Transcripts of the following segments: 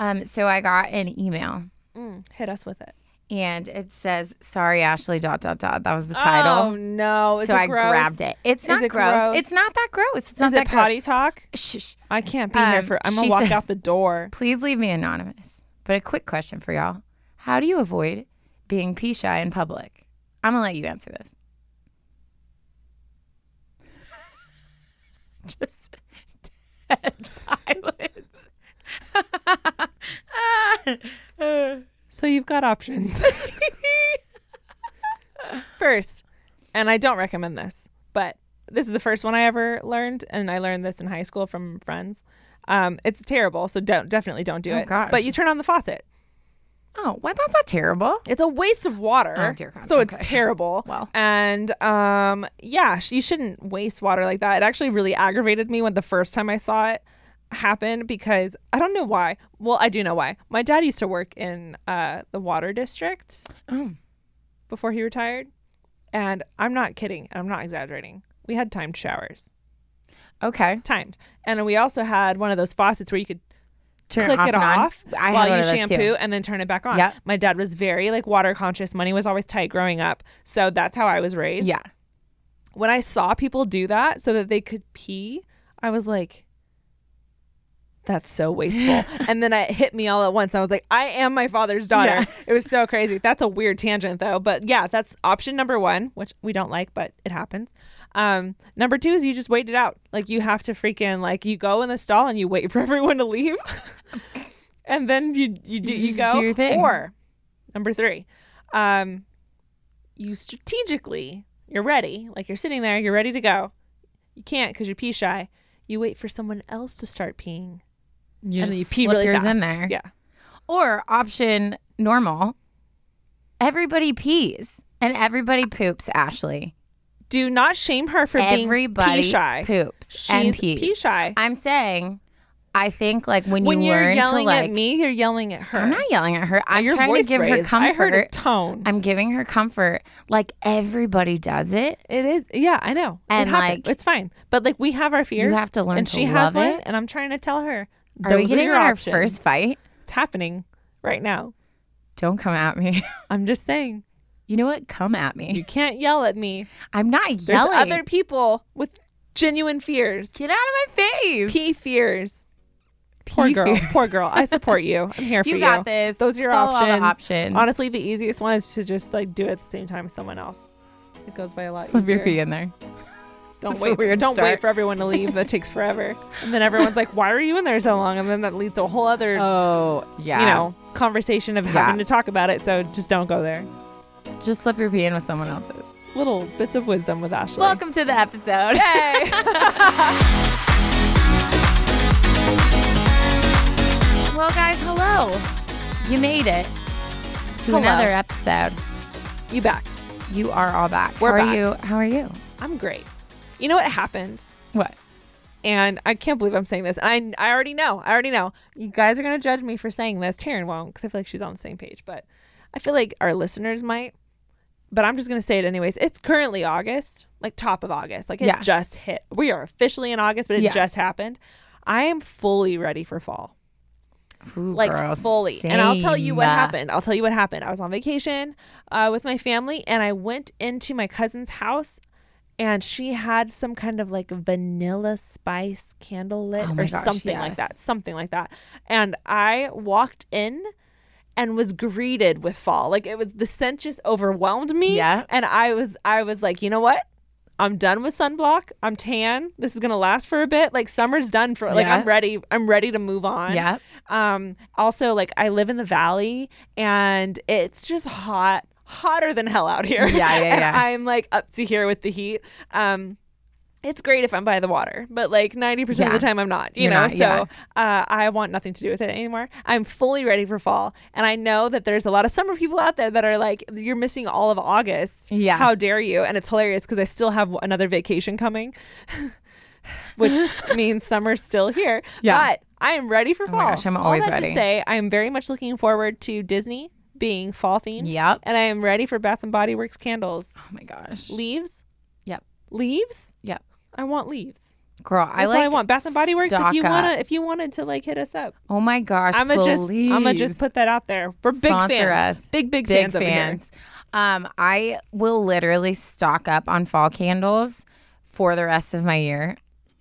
So I got an email. Hit us with it. And it says, sorry, Ashley, ... That was the title. Oh, no. So I grabbed it. It's not gross. It's not that gross. It's not that gross. Potty talk? Shh. I can't be here for... I'm going to walk out the door. Please leave me anonymous. But a quick question for y'all. How do you avoid being pee shy in public? I'm going to let you answer this. Just dead silence. So you've got options. First, and I don't recommend this, but this is the first one I ever learned, and I learned this in high school from friends. It's terrible, so definitely don't do it. Gosh. But you turn on the faucet. Oh, well, that's not terrible. It's a waste of water. Oh, dear God. So Okay. it's terrible. Well. And yeah, you shouldn't waste water like that. It actually really aggravated me when the first time I saw it happen, because I don't know why. Well, I do know why. My dad used to work in the water district before he retired. And I'm not kidding. I'm not exaggerating. We had timed showers. Okay. Timed. And we also had one of those faucets where you could click off it and on. off I had while one you of those shampoo too. and then turn it back on. Yep. My dad was very water conscious. Money was always tight growing up. So that's how I was raised. Yeah. When I saw people do that so that they could pee, I was like, that's so wasteful. And then it hit me all at once. I was like, I am my father's daughter. Yeah. It was so crazy. That's a weird tangent though. But yeah, that's option number one, which we don't like, but it happens. Number two is you just wait it out. You have to freaking you go in the stall and you wait for everyone to leave. And then you go. do your thing. Or number three, you strategically, you're ready. You're sitting there, you're ready to go. You can't because you're pee shy. You wait for someone else to start peeing. You and then you just pee slip really yours fast. in there. Yeah. Or option normal. Everybody pees and everybody poops, Ashley. Do not shame her for being Everybody pee shy. poops and She's pees. pee shy. I'm saying, I think when you're learn yelling to at me, you're yelling at her. I'm not yelling at her. I'm Your trying to voice give her raised. comfort. I heard a tone. I'm giving her comfort. Everybody does it. It is. Yeah, I know. And, it happens. It's fine. But we have our fears. You have to learn and to she has love one, it. and I'm trying to tell her. Are we those getting your in our options. first fight? It's happening right now. Don't come at me. I'm just saying. You know what? Come at me. You can't yell at me. I'm not There's yelling. other people with genuine fears. Get out of my face. Pee fears. Poor girl. fears. Poor girl. I support you. I'm here for you. You got this. Those are your Follow all the options. options. Honestly, the easiest one is to just do it at the same time as someone else. It goes by a lot Slip your easier. pee in there. Don't That's wait. a weird Don't start. wait for everyone to leave. That takes forever. And then everyone's like, "Why are you in there so long?" And then that leads to a whole other, Oh, yeah. conversation of having to talk about it. So just don't go there. Just slip your pee in with someone else's. Little bits of wisdom with Ashley. Welcome to the episode. Hey. Well, guys, hello. You made it to Hello. another episode. You back? You are all back. We're How back. are you? How are you? I'm great. You know what happened? What? And I can't believe I'm saying this. I already know. You guys are going to judge me for saying this. Taryn won't, because I feel like she's on the same page. But I feel like our listeners might. But I'm just going to say it anyways. It's currently August, top of August. It Yeah. just hit. We are officially in August, but it just happened. I am fully ready for fall. Ooh, girl, Fully. And I'll tell you what same. happened. I was on vacation with my family, and I went into my cousin's house, and she had some kind of vanilla spice candle lit Oh my or gosh, something like that. Something like that. And I walked in and was greeted with fall. The scent just overwhelmed me. Yeah. And I was like, you know what? I'm done with sunblock. I'm tan. This is going to last for a bit. Summer's done for Yeah. I'm ready. I'm ready to move on. Yeah. Also, I live in the valley, and it's just hotter than hell out here. Yeah. And I'm up to here with the heat. It's great if I'm by the water, but 90% of the time I'm not, you You're know? not, So I want nothing to do with it anymore. I'm fully ready for fall. And I know that there's a lot of summer people out there that are you're missing all of August. Yeah. How dare you? And it's hilarious because I still have another vacation coming, which means summer's still here. Yeah. But I am ready for fall. my gosh, I'm always all that ready. to say, I am very much looking forward to Disney being fall themed. Yep. And I am ready for Bath and Body Works candles. Oh my gosh. Leaves? Yep. Leaves? Yep. I want leaves. Girl, That's what I want. Bath and Body Works. stock up. If you wanted to like hit us up, Oh my gosh, I'm gonna just put that out there. We're big Sponsor fans. us. Big Big fans over here. fans. I will literally stock up on fall candles for the rest of my year.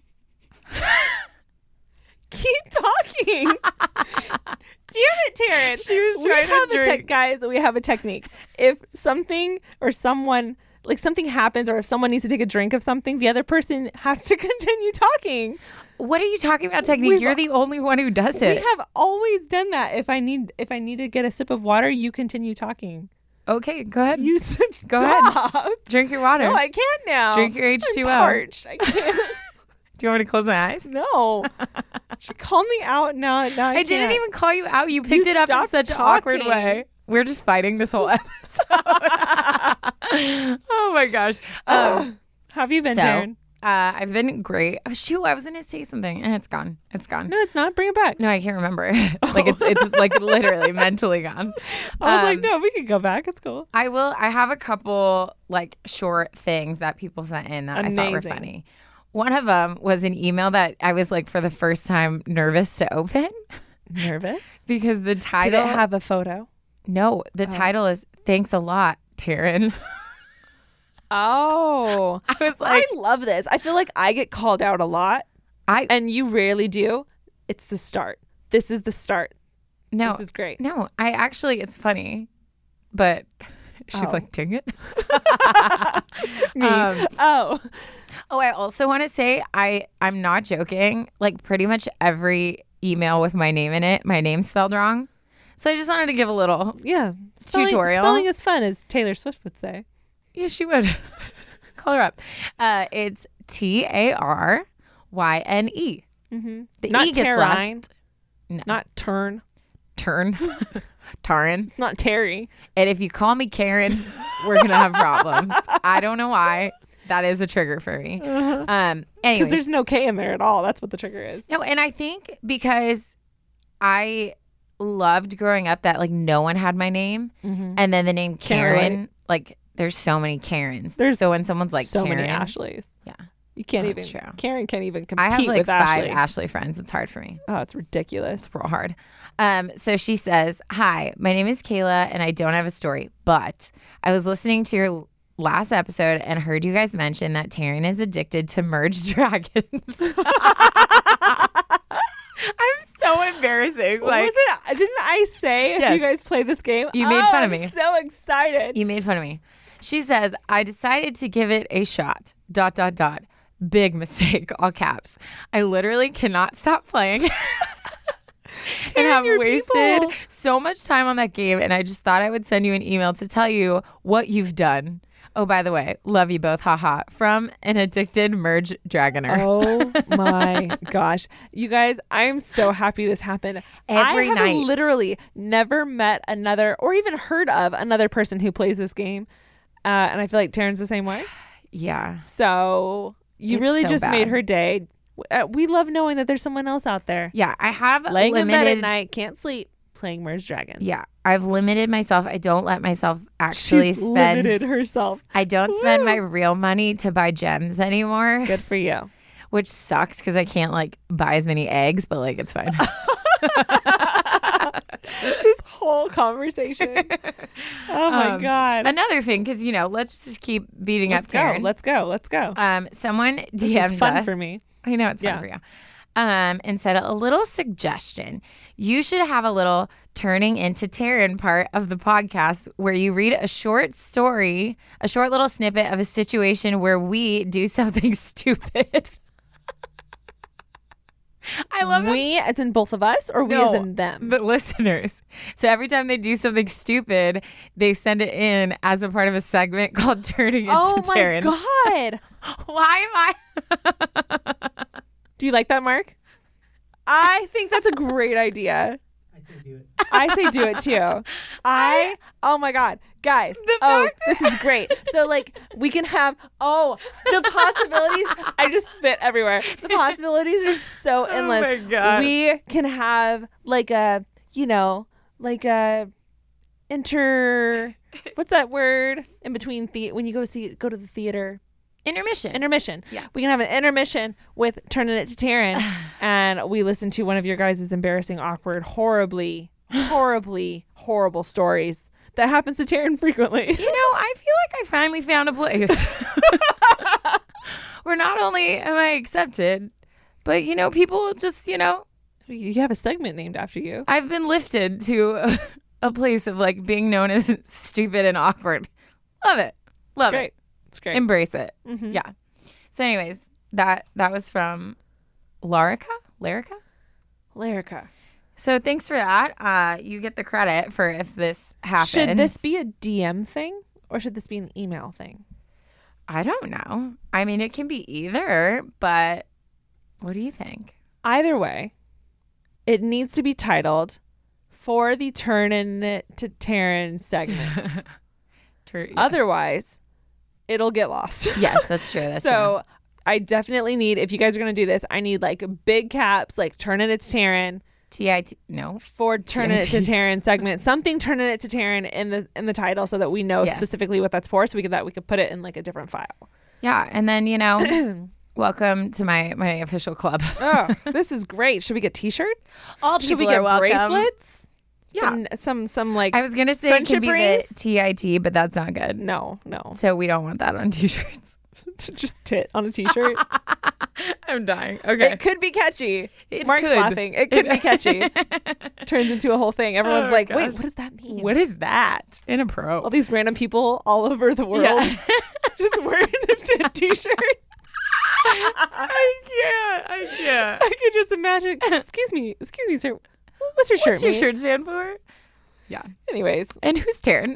Keep talking. Damn it, Taryn. She was trying to drink. Guys, we have a technique. If something or someone, like something happens, or if someone needs to take a drink of something, the other person has to continue talking. What are you talking about, technique? You're the only one who does We it. have always done that. If I need to get a sip of water, you continue talking. Okay, go ahead. You Go ahead. Drink your water. No, I can't now. Drink your I'm H2O. parched. I can't. Do you want me to close my eyes? No. She called me out. Now I I didn't can't. even call you out. You picked You it up in stopped such an awkward talking. way. We're just fighting this whole episode. Oh my gosh. How have you been, Taryn? I've been great. Oh, shoot, I was gonna say something and it's gone. It's gone. No, it's not. Bring it back. No, I can't remember. Like it's like literally mentally gone. I was like, no, we can go back. It's cool. I have a couple like short things that people sent in that I thought were Amazing. funny. One of them was an email that I was like for the first time nervous to open Nervous? because the Did title. it have a photo? No, the title is "Thanks a Lot, Taryn." Oh. I was like, I love this. I feel like I get called out a lot, and you rarely do. It's the start. This is the start. no, This is great. no. I actually, it's funny, but she's Oh. like, "Dang it." Me. Oh. Oh, I also want to say I'm not joking. Like pretty much every email with my name in it, my name's spelled wrong. So I just wanted to give a little. Yeah. Tutorial. Spelling is fun, as Taylor Swift would say. Yeah, she would. Call her up. It's TARYNE. The Not E gets Tarine. left. No. Not turn. Turn. Tarin. It's not Terry. And if you call me Karen, we're gonna have problems. I don't know why. That is a trigger for me. Because Anyways, there's no K in there at all. That's what the trigger is. no, and I think because I loved growing up that like no one had my name, and then the name Karen, Karen. like there's so many Karens. There's so when someone's like so Karen, many Ashleys. yeah, You can't That's even. true. Karen can't even compete I have like with 5 Ashley. Ashley friends. It's hard for me. Oh, it's ridiculous. It's real hard. So she says, "Hi, my name is Kayla, and I don't have a story, but I was listening to your last episode and heard you guys mention that Taryn is addicted to merged dragons." I'm so embarrassing. Like Was it? Didn't I say if Yes. you guys play this game? You made fun of me. I'm so excited. you made fun of me. She says, "I decided to give it a shot. ... Big mistake, all caps. I literally cannot stop playing." And have your wasted people. so much time on that game, and I just thought I would send you an email to tell you what you've done. Oh, by the way, love you both, haha. From an addicted merge dragoner. Oh my gosh. You guys, I am so happy this happened. Every I have night. literally never met another or even heard of another person who plays this game. And I feel like Taryn's the same way. Yeah. So you It's really so just bad. made her day. We love knowing that there's someone else out there. Yeah, I have Laying in bed at limited. night, can't sleep, playing Merge Dragons. Yeah, I've limited myself. I don't let myself actually She's spend. limited herself. I don't spend Woo. my real money to buy gems anymore, Good for you. which sucks because I can't like buy as many eggs, but like it's fine. This whole conversation. Oh my God. Another thing, because let's just keep beating Let's up go. Taryn. Let's go. Let's go. Someone DM'd This is fun us. for me. I know it's fun Yeah. for you. And said a little suggestion. You should have a little turning into Taryn part of the podcast where you read a short story, a short little snippet of a situation where we do something stupid. I love it. We, as in both of us, or we No, as in them? the listeners. So every time they do something stupid, they send it in as a part of a segment called Turning into Oh my Taryn. God. Why am I? Do you like that, Mark? I think that's a great idea. I say do it. I say do it too. Oh my God. Guys, this is great. So like we can have, the possibilities, I just spit everywhere. The possibilities are so endless. my gosh. We can have like a, what's that word in between when you go to the theater? Intermission. Yeah. We can have an intermission with Turning It to Taryn, and we listen to one of your guys' embarrassing, awkward, horribly horrible stories that happens to Taryn frequently. You know, I feel like I finally found a place where not only am I accepted, but, you know, people just, you know. You have a segment named after you. I've been lifted to a place of like being known as stupid and awkward. Love it. Love it. It's great. Embrace it. Mm-hmm. Yeah. So anyways, that was from Larica. So thanks for that. You get the credit for if this happens. Should this be a DM thing or should this be an email thing? I don't know. I mean, it can be either, but what do you think? Either way, it needs to be titled For the Turnin' It to Taryn segment. Yes. Otherwise, it'll get lost. Yes, that's true. That's so true. I definitely need, if you guys are going to do this, I need like big caps, like Turnin' It to Taryn. TIT, no. For Turnin' It to Taryn segment. Something Turnin' It to Taryn in the title so that we know specifically what that's for, so we could put it in like a different file. Yeah, and then, you know, welcome to my official club. Oh, this is great. Should we get t-shirts? All Should we people get are welcome. bracelets? Yeah. Some like I was going to say it could be rings? the TIT, but that's not good. No. So we don't want that on t-shirts. Just tit on a t-shirt. I'm dying. Okay. It could be catchy. It Mark's could. laughing. It could be catchy. Turns into a whole thing. Everyone's like, gosh. wait, what does that mean? What is that? Inappropriate. All these random people all over the world just wearing a tit t-shirt. I can't. I could just imagine. Excuse me, sir. What's your shirt? What's your shirt stand for? Yeah. Anyways. And who's Taryn?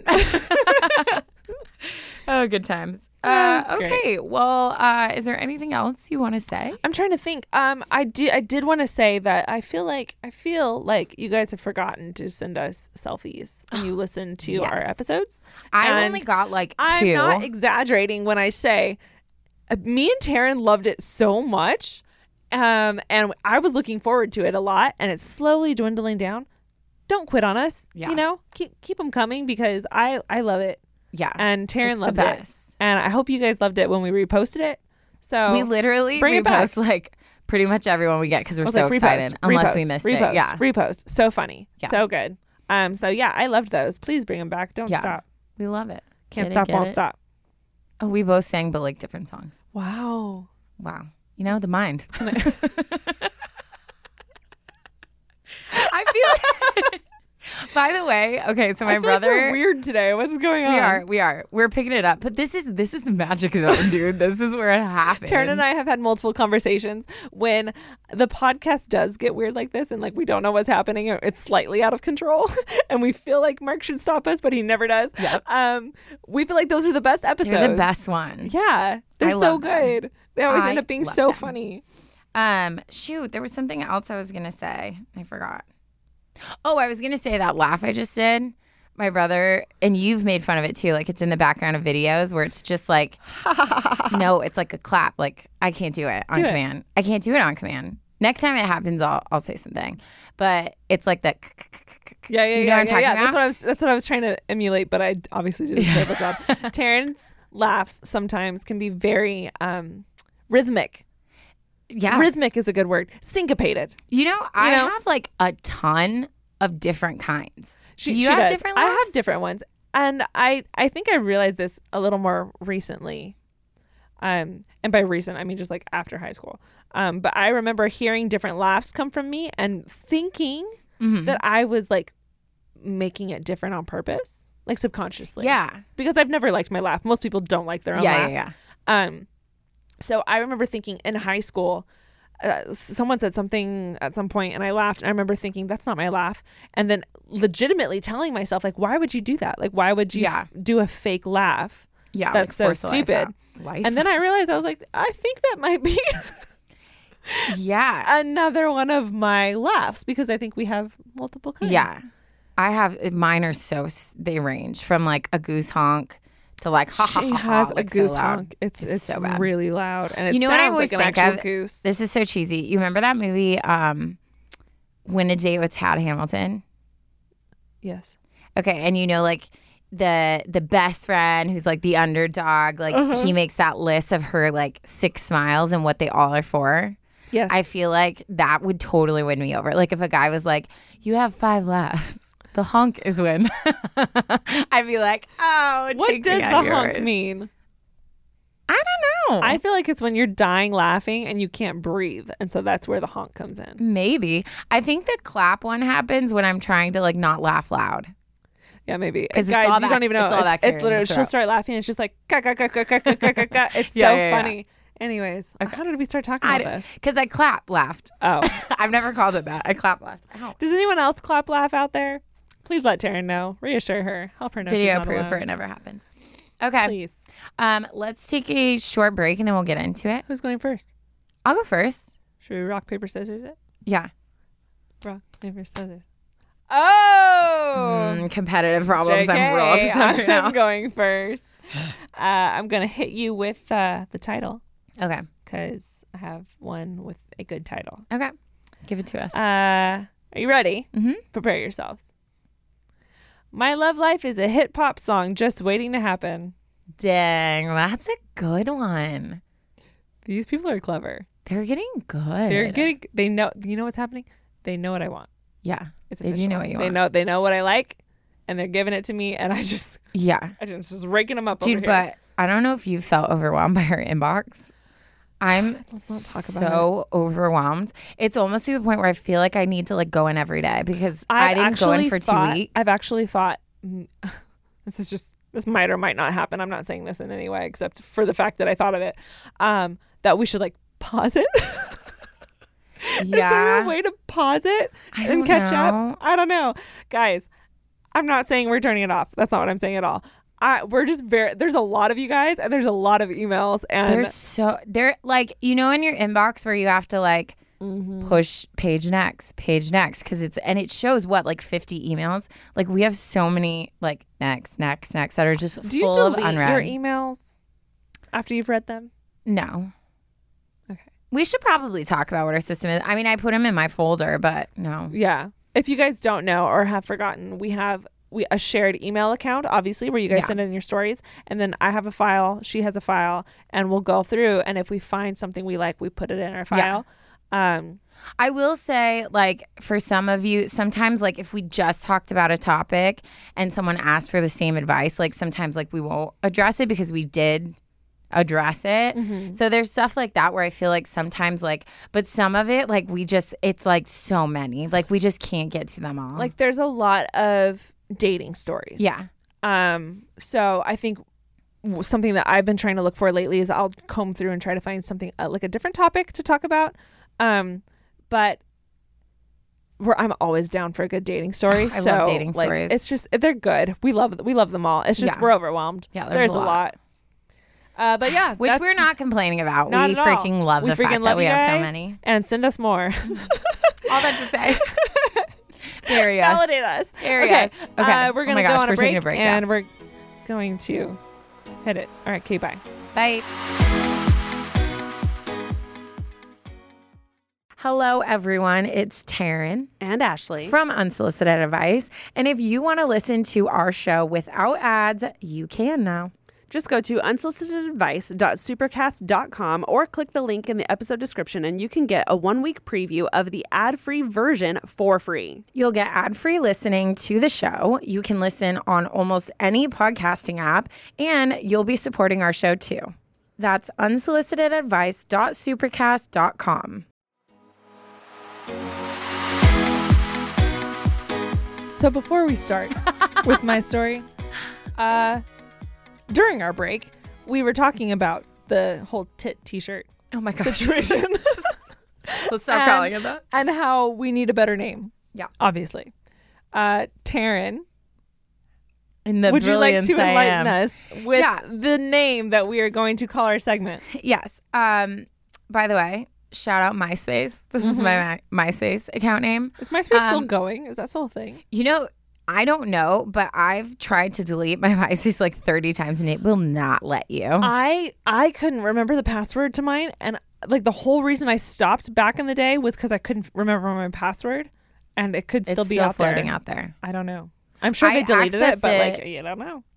Oh, good times. Okay. Well, is there anything else you want to say? I'm trying to think. I did want to say that I feel like you guys have forgotten to send us selfies when you listen to our episodes. I only got like 2. I'm not exaggerating when I say me and Taryn loved it so much. And I was looking forward to it a lot, and it's slowly dwindling down. Don't quit on us. Yeah. You know, keep them coming because I love it. Yeah. And Taryn loved it. And I hope you guys loved it when we reposted it. So we literally repost like pretty much everyone we get because we're so excited. Unless we missed it. Yeah. Repost. So funny. Yeah. So good. So yeah, I loved those. Please bring them back. Don't stop. We love it. Can't stop, won't stop. Oh, we both sang but like different songs. Wow. You know, the mind. I feel like by the way, okay, so my brother, like we're weird today. What's going on? We are. We're picking it up. But this is the magic zone, dude. This is where it happens. Taryn and I have had multiple conversations when the podcast does get weird like this and like we don't know what's happening or it's slightly out of control and we feel like Mark should stop us, but he never does. Yep. We feel like those are the best episodes. They're the best ones. Yeah. They're so good. Them. They always end up being so funny. Shoot, there was something else I was gonna say. I forgot. Oh, I was going to say that laugh I just did. My brother, and you've made fun of it too. Like it's in the background of videos where it's just like, no, it's like a clap. Like I can't do it on command. I can't do it on command. Next time it happens, I'll say something. But it's like that. Yeah. You know what I'm talking about? That's what I was trying to emulate, but I obviously did a terrible job. Terrence's laughs sometimes can be very rhythmic. Yeah. Rhythmic is a good word. Syncopated. You know, I have like a ton of different kinds. Do you have different laughs? I have different ones. And I think I realized this a little more recently. And by recent, I mean just like after high school. But I remember hearing different laughs come from me and thinking that I was like making it different on purpose, like subconsciously. Yeah. Because I've never liked my laugh. Most people don't like their own laugh. Yeah. So I remember thinking in high school, someone said something at some point and I laughed. And I remember thinking, that's not my laugh. And then legitimately telling myself, like, why would you do that? Like, why would you do a fake laugh? Yeah. That's like so stupid. And then I realized, I was like, I think that might be another one of my laughs because I think we have multiple kinds. Yeah. I have, mine are they range from like a goose honk to like she has a goose honk. It's so bad. Really loud, and it sounds like an actual goose. This is so cheesy. You remember that movie, Win a Date with Tad Hamilton? Yes. Okay, and you know, like the best friend who's like the underdog, like he makes that list of her like 6 smiles and what they all are for. Yes. I feel like that would totally win me over. Like if a guy was like, you have 5 laughs, the honk is win. I'd be like, oh, what does the honk mean? I don't know. I feel like it's when you're dying laughing and you can't breathe. And so that's where the honk comes in. Maybe. I think the clap one happens when I'm trying to like not laugh loud. Yeah, maybe. Because guys, you don't even know. It's literally, she'll she'll start laughing and it's just like, ka, ka, ka, ka, ka, ka, ka, ka, ka. It's so funny. Yeah. Anyways, how did we start talking about this? Because I laughed. Oh. I've never called it that. I laughed. Ow. Does anyone else laugh out there? Please let Taryn know. Reassure her. Help her know she's Video not proof alone. or it never happens. Okay. Please. Let's take a short break and then we'll get into it. Who's going first? I'll go first. Should we rock, paper, scissors it? Yeah. Rock, paper, scissors. Oh! Competitive problems. JK, I'm real upset right now. I'm going first. I'm going to hit you with the title. Okay. Because I have one with a good title. Okay. Give it to us. Are you ready? Mm-hmm. Prepare yourselves. My Love Life is a hit pop song just waiting to happen. Dang, that's a good one. These people are clever. They're getting good. They know, you know what's happening? They know what I want. Yeah. It's they do know what you want. They know what I like and they're giving it to me and I'm just raking them up. Dude, over here. but I don't know if you felt overwhelmed by her inbox. I'm so overwhelmed. It's almost to the point where I feel like I need to like go in every day because I didn't go in for 2 weeks. I've actually thought this might or might not happen. I'm not saying this in any way except for the fact that I thought of it. That we should like pause it. Yeah. Is there a way to pause it and catch up? I don't know. Guys, I'm not saying we're turning it off. That's not what I'm saying at all. We're just there's a lot of you guys and there's a lot of emails and they're like, you know, in your inbox where you have to like push page next because it shows what, like 50 emails. Like we have so many like next that are just full of unread. Do you delete your emails after you've read them? No. Okay. We should probably talk about what our system is. I mean, I put them in my folder, but no. Yeah. If you guys don't know or have forgotten, we have a shared email account, obviously, where you guys send in your stories. And then I have a file, she has a file, and we'll go through. And if we find something we like, we put it in our file. Yeah. I will say, like, for some of you, sometimes, like, if we just talked about a topic and someone asked for the same advice, like, sometimes, like, we won't address it because we did address it. Mm-hmm. So there's stuff like that where I feel like sometimes, like, but some of it, like, it's, like, so many. Like, we just can't get to them all. Like, there's a lot of dating stories. Yeah. So I think something that I've been trying to look for lately is I'll comb through and try to find something like a different topic to talk about. But I'm always down for a good dating story. I love dating stories. It's just, they're good. We love them all. It's just, we're overwhelmed. Yeah. There's a lot. But yeah, which we're not complaining about. Not we freaking love the fact that we have so many. And send us more. All that to say. Bury us. Validate us. Okay. We're going to go on a break, and yeah. we're going to hit it. All right. Okay. Bye. Bye. Hello, everyone. It's Taryn and Ashley from Unsolicited Advice. And if you want to listen to our show without ads, you can now. Just go to unsolicitedadvice.supercast.com or click the link in the episode description and you can get a 1-week preview of the ad-free version for free. You'll get ad-free listening to the show. You can listen on almost any podcasting app, and you'll be supporting our show too. That's unsolicitedadvice.supercast.com. So before we start with my story, during our break, we were talking about the whole tit t-shirt situation. Let's stop calling it that. And how we need a better name. Yeah. Obviously. Taryn, would you like to enlighten us with the name that we are going to call our segment? Yes. By the way, shout out MySpace. This is my MySpace account name. Is MySpace still going? Is that still a thing? You know, I don't know, but I've tried to delete my MySpace like 30 times and it will not let you. I couldn't remember the password to mine, and like the whole reason I stopped back in the day was because I couldn't remember my password, and it could still be floating out there. I don't know. I'm sure they deleted it, but like, you don't know.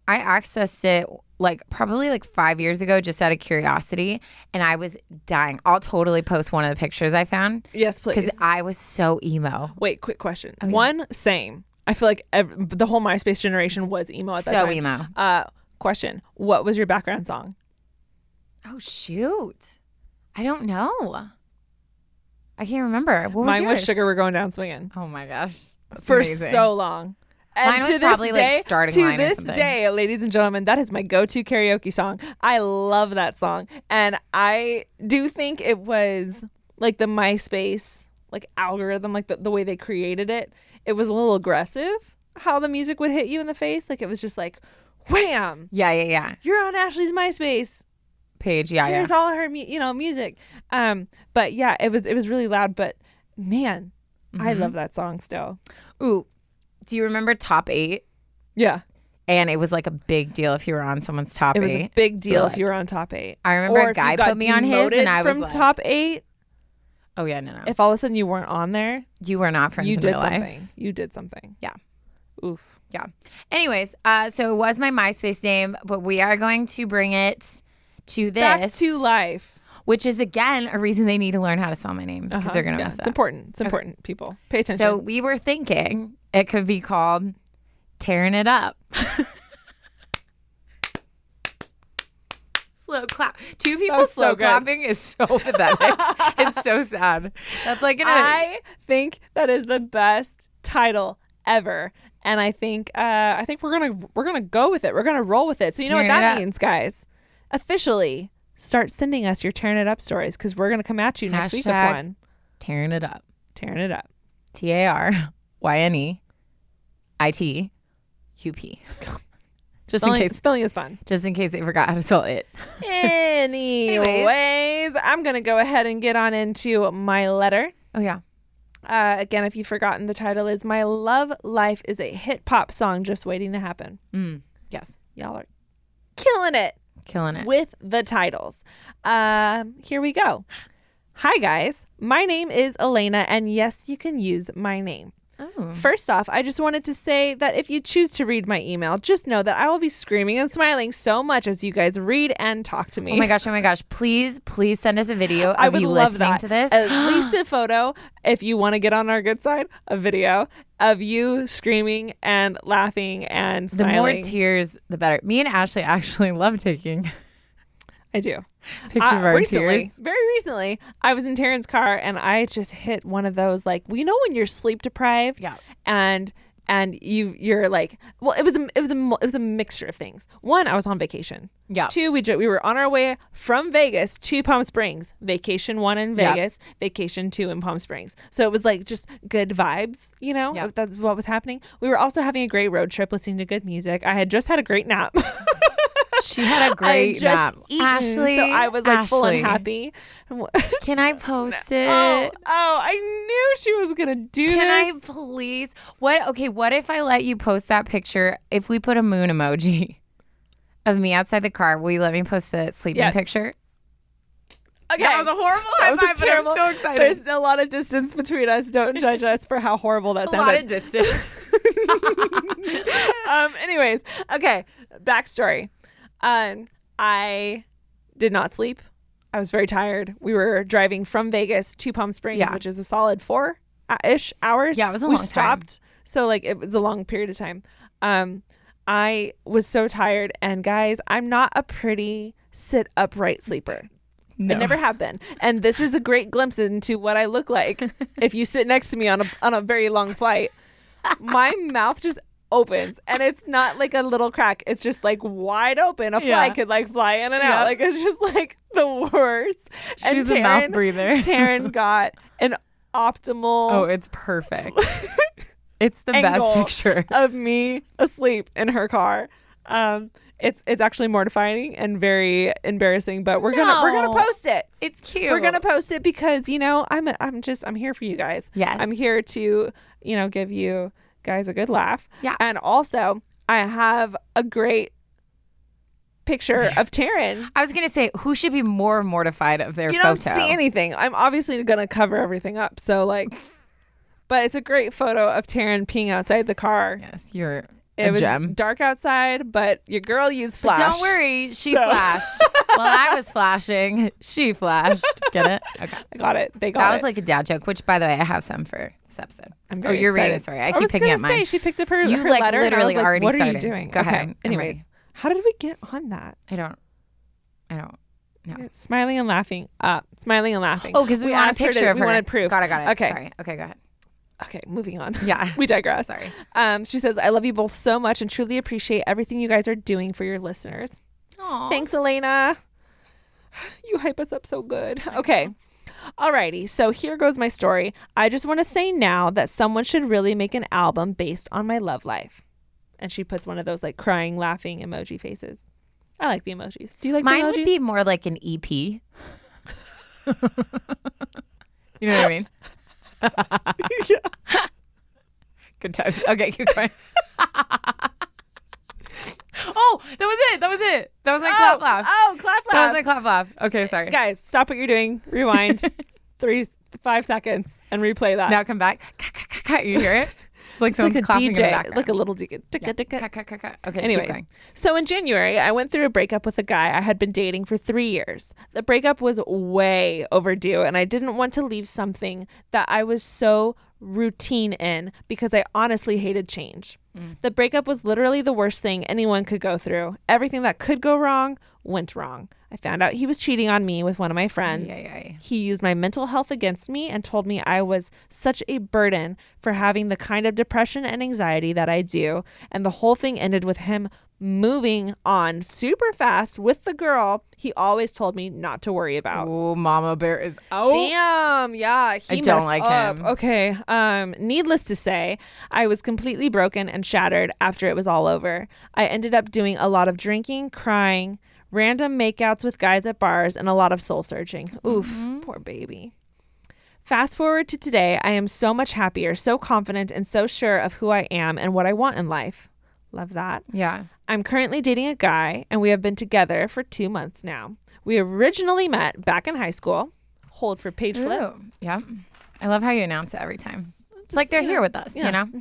I accessed it like probably like 5 years ago just out of curiosity, and I was dying. I'll totally post one of the pictures I found. Yes, please. Because I was so emo. Wait, quick question. Oh, yeah. One, same. I feel like the whole MySpace generation was emo at that time. So emo. Question. What was your background song? Oh, shoot. I don't know. I can't remember. What was Mine yours? was Sugar We're Going Down Swinging. Oh my gosh. That's For amazing. so long. And Mine was to this probably, like, day, starting to line or this something. day, ladies and gentlemen, that is my go-to karaoke song. I love that song. And I do think it was like the MySpace like algorithm, like the way they created it. It was a little aggressive how the music would hit you in the face. Like it was just like, wham, Yeah. you're on Ashley's MySpace Page, yeah. here's all her music. But yeah, it was really loud, but man, I love that song still. Ooh, do you remember Top 8? Yeah, And it was like a big deal if you were on someone's Top 8. it was a big deal Like- if you were on Top 8. I remember Or a if you guy got put me on his, demoted and I was from like, Top 8. oh yeah, no. If all of a sudden you weren't on there, You were not friends you in did real something. life. You did something. Yeah. Oof. Yeah. Anyways, so it was my MySpace name, but we are going to bring it to this. Back to life. Which is, again, a reason they need to learn how to spell my name because they're going to mess It's it up. important. It's important, people. Pay attention. So we were thinking it could be called Tearing It Up. Slow clap. Two people was so slow good. clapping is so pathetic. It's so sad. That's like I think that is the best title ever. And I think we're gonna go with it. We're gonna roll with it. So you know what Tearing it that up. means, guys. Officially start sending us your Tearing It Up stories because we're gonna come at you next week with Hashtag one. Tearing It Up. Tearing It Up. TARYNEITUP. Just in case. Spelling is fun. Just in case they forgot how to spell it. Anyways, I'm gonna go ahead and get on into my letter. Oh yeah. Again, if you've forgotten, the title is "My Love Life is a Hit Pop Song Just Waiting to Happen." Yes. Y'all are killing it Killing it. with the titles. Here we go. Hi guys, my name is Elena, and yes, you can use my name. Oh. First off, I just wanted to say that if you choose to read my email, just know that I will be screaming and smiling so much as you guys read and talk to me. Oh my gosh. Please send us a video I of would you love listening that. to this. At least a photo, if you want to get on our good side, a video of you screaming and laughing and The smiling. more tears, the better. Me and Ashley actually love taking I do. pictures of our Recently, tears. very recently, I was in Taryn's car and I just hit one of those, like, well, you know when you're sleep deprived, Yeah. and you're like, well, it was a mixture of things. One, I was on vacation. Yeah. Two, we were on our way from Vegas to Palm Springs. Vacation 1 in Yep. Vegas, vacation 2 in Palm Springs. So it was like just good vibes, you know. Yep. That's what was happening. We were also having a great road trip, listening to good music. I had just had a great nap. She had a I great had nap. just eaten, Ashley, so I was like full and Ashley, happy. Can I post it? Oh, I knew she was gonna do Can I this. please? What if I let you post that picture? If we put a moon emoji of me outside the car, will you let me post the sleeping Yeah. picture? Okay, That was a horrible high five, but I'm so excited. There's a lot of distance between us. Don't judge us for how horrible that a sounded. lot of distance. Anyways, okay. Backstory. I did not sleep. I was very tired. We were driving from Vegas to Palm Springs, Yeah. which is a solid 4-ish hours. Yeah, it was a we long time. stopped. So like it was a long period of time. I was so tired, and guys, I'm not a pretty sit upright sleeper. No. I never have been. And this is a great glimpse into what I look like if you sit next to me on a very long flight. My mouth just opens, and it's not like a little crack. It's just like wide open. A fly Yeah. could like fly in and Yeah. out. Like it's just like the worst. She's a mouth breather. Taryn got an optimal Oh, it's perfect. It's the angle best picture. of me asleep in her car. It's actually mortifying and very embarrassing, but we're gonna No. post it. It's cute. We're gonna post it because I'm here for you guys. Yes. I'm here to give you guys a good laugh. Yeah. And also I have a great picture of Taryn. I was gonna say, who should be more mortified of their You photo? don't see anything. I'm obviously gonna cover everything up. So like, but it's a great photo of Taryn peeing outside the car. Yes, you're It was gem. dark outside, but your girl used flash. Don't worry, she flashed. While I was flashing, she flashed. Get it? Okay. I got it. They got That it. was like a dad joke, which, by the way, I have some for this episode. I'm very you're reading excited. a story. I keep picking up mine. She picked up her, You, her like, letter. And I literally was like, already what started. are you doing? Go ahead. Okay. I'm Anyways, ready. how did we get on that? I don't know. Smiling and laughing. Smiling and laughing. Oh, because we want a asked her picture of her. We wanted proof. Got it. Okay. Sorry. Okay, go ahead. Okay, moving on. Yeah. We digress. Sorry. She says, I love you both so much and truly appreciate everything you guys are doing for your listeners. Aww. Thanks, Elena. You hype us up so good. Okay. Alrighty. So here goes my story. I just want to say now that someone should really make an album based on my love life. And she puts one of those like crying, laughing emoji faces. I like the emojis. Do you like Mine the emojis? would be more like an EP. You know what I mean? Yeah. Good times. Okay, keep going. Oh, that was it. That was it. That was my clap laugh. Oh, clap laugh. That was my clap laugh. Okay, sorry. Guys, stop what you're doing. Rewind 5 seconds and replay that. Now come back. You hear it? It's like It's like someone's a clapping in the DJ, background. like a little DJ. Okay, Anyways, keep going. so in January, I went through a breakup with a guy I had been dating for 3 years. The breakup was way overdue, and I didn't want to leave something that I was so routine in because I honestly hated change. The breakup was literally the worst thing anyone could go through. Everything that could go wrong went wrong. I found out he was cheating on me with one of my friends. He used my mental health against me and told me I was such a burden for having the kind of depression and anxiety that I do. And the whole thing ended with him moving on super fast with the girl he always told me not to worry about. Oh, Mama Bear is out. Damn, yeah, he I don't messed like up. him. Okay, needless to say, I was completely broken and shattered after it was all over. I ended up doing a lot of drinking, crying, random makeouts with guys at bars, and a lot of soul searching. Oof, poor baby. Fast forward to today, I am so much happier, so confident, and so sure of who I am and what I want in life. Love that. Yeah. I'm currently dating a guy, and we have been together for 2 months now. We originally met back in high school. Hold for page flip. Ooh, yep. I love how you announce it every time. It's like they're here with us, you know?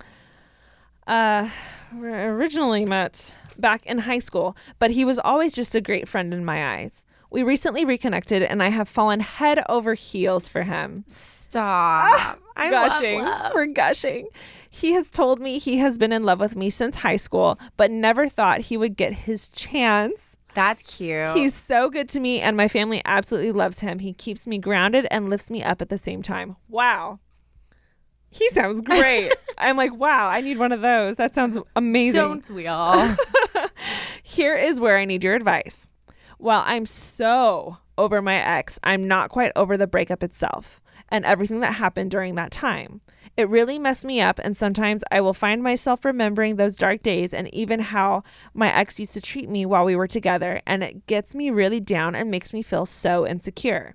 Yeah. Originally met back in high school, but he was always just a great friend in my eyes. We recently reconnected, and I have fallen head over heels for him. Stop. I'm Gushing. We're gushing. He has told me he has been in love with me since high school, but never thought he would get his chance. That's cute. He's so good to me, and my family absolutely loves him. He keeps me grounded and lifts me up at the same time. Wow. He sounds great. I'm like, wow, I need one of those. That sounds amazing. Don't we all? Here is where I need your advice. While I'm so over my ex, I'm not quite over the breakup itself and everything that happened during that time. It really messed me up, and sometimes I will find myself remembering those dark days and even how my ex used to treat me while we were together, and it gets me really down and makes me feel so insecure.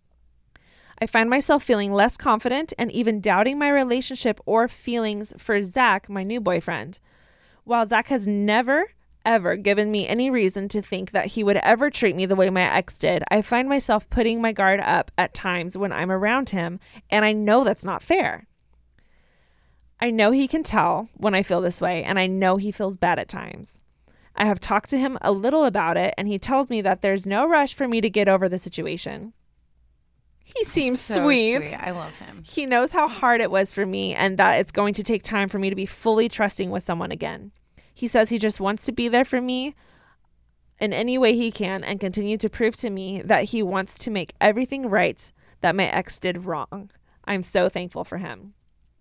I find myself feeling less confident and even doubting my relationship or feelings for Zach, my new boyfriend. While Zach has never, ever given me any reason to think that he would ever treat me the way my ex did, I find myself putting my guard up at times when I'm around him, and I know that's not fair. I know he can tell when I feel this way, and I know he feels bad at times. I have talked to him a little about it, and he tells me that there's no rush for me to get over the situation. He seems So sweet. I love him. He knows how hard it was for me and that it's going to take time for me to be fully trusting with someone again. He says he just wants to be there for me in any way he can and continue to prove to me that he wants to make everything right that my ex did wrong. I'm so thankful for him.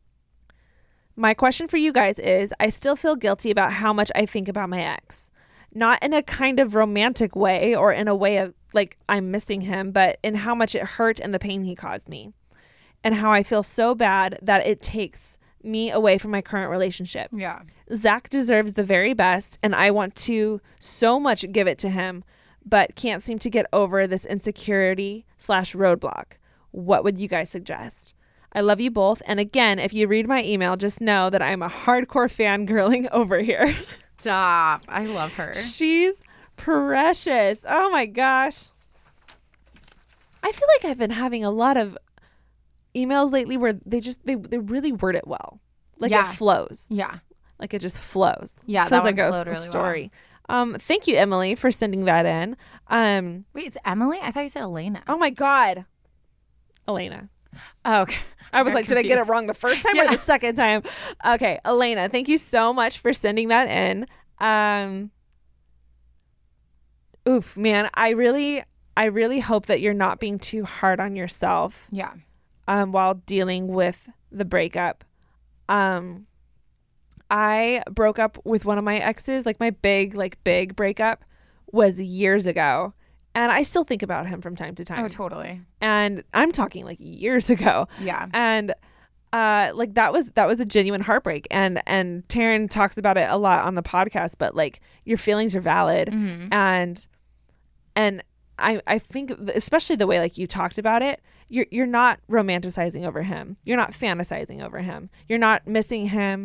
My question for you guys is, I still feel guilty about how much I think about my ex. Not in a kind of romantic way or in a way of like I'm missing him, but in how much it hurt and the pain he caused me. And how I feel so bad that it takes me away from my current relationship. Yeah. Zach deserves the very best, and I want to so much give it to him, but can't seem to get over this insecurity/roadblock. What would you guys suggest? I love you both. And again, if you read my email, just know that I'm a hardcore fangirling over here. Stop. I love her. She's precious. Oh my gosh. I feel like I've been having a lot of emails lately where they really word it well. Like Yeah. it flows. Yeah. Like it just flows. Yeah, Feels that like one a flowed really story. Thank you, Emily, for sending that in. Wait, it's Emily? I thought you said Elena. Oh my God. Elena. Oh, okay. I was got like, did I get it confused. wrong the first time or the second time? Okay, Elena, thank you so much for sending that in. Oof, man, I really hope that you're not being too hard on yourself Yeah. while dealing with the breakup. I broke up with one of my exes, like my big breakup was years ago. And I still think about him from time to time. Oh, totally. And I'm talking like years ago. Yeah. And like that was a genuine heartbreak. And Taryn talks about it a lot on the podcast, but like your feelings are valid. Mm-hmm. And I think especially the way like you talked about it, you're not romanticizing over him. You're not fantasizing over him. You're not missing him.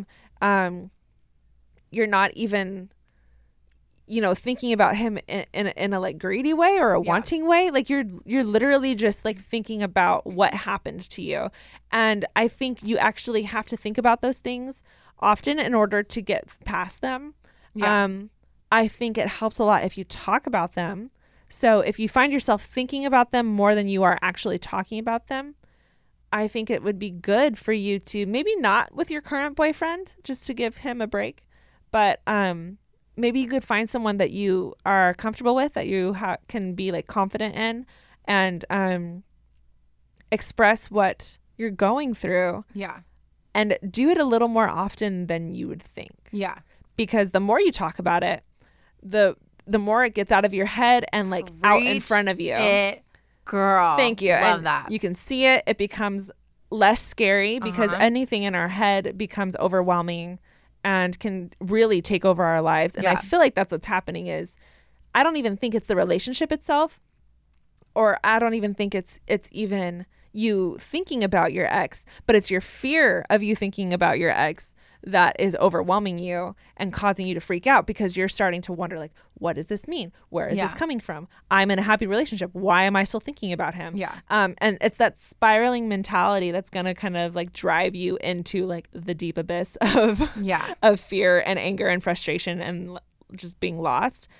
You're not even, you know, thinking about him in a like greedy way or a wanting way. Like you're literally just like thinking about what happened to you. And I think you actually have to think about those things often in order to get past them. Yeah. I think it helps a lot if you talk about them. So if you find yourself thinking about them more than you are actually talking about them, I think it would be good for you to maybe not with your current boyfriend, just to give him a break, but maybe you could find someone that you are comfortable with, that you can be like confident in, and express what you're going through. Yeah. And do it a little more often than you would think. Yeah. Because the more you talk about it, the more it gets out of your head and like out in Reach front of you. It, girl. Thank you. Love And that. you can see it. It becomes less scary because anything in our head becomes overwhelming and can really take over our lives. And I Yeah. feel like that's what's happening is I don't even think it's the relationship itself, or I don't even think it's even you thinking about your ex, but it's your fear of you thinking about your ex that is overwhelming you and causing you to freak out because you're starting to wonder, like, what does this mean? Where is this coming from? I'm in a happy relationship. Why am I still thinking about him? Yeah. And it's that spiraling mentality that's going to kind of like drive you into like the deep abyss of Yeah. of fear and anger and frustration and just being lost.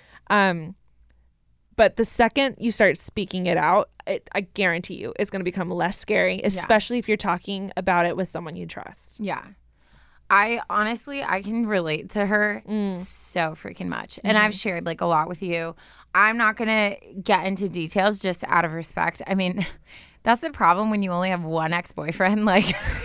But the second you start speaking it out, I guarantee you it's going to become less scary, especially if you're talking about it with someone you trust. Yeah. I can relate to her so freaking much. And I've shared like a lot with you. I'm not going to get into details just out of respect. I mean, that's the problem when you only have one ex-boyfriend. Like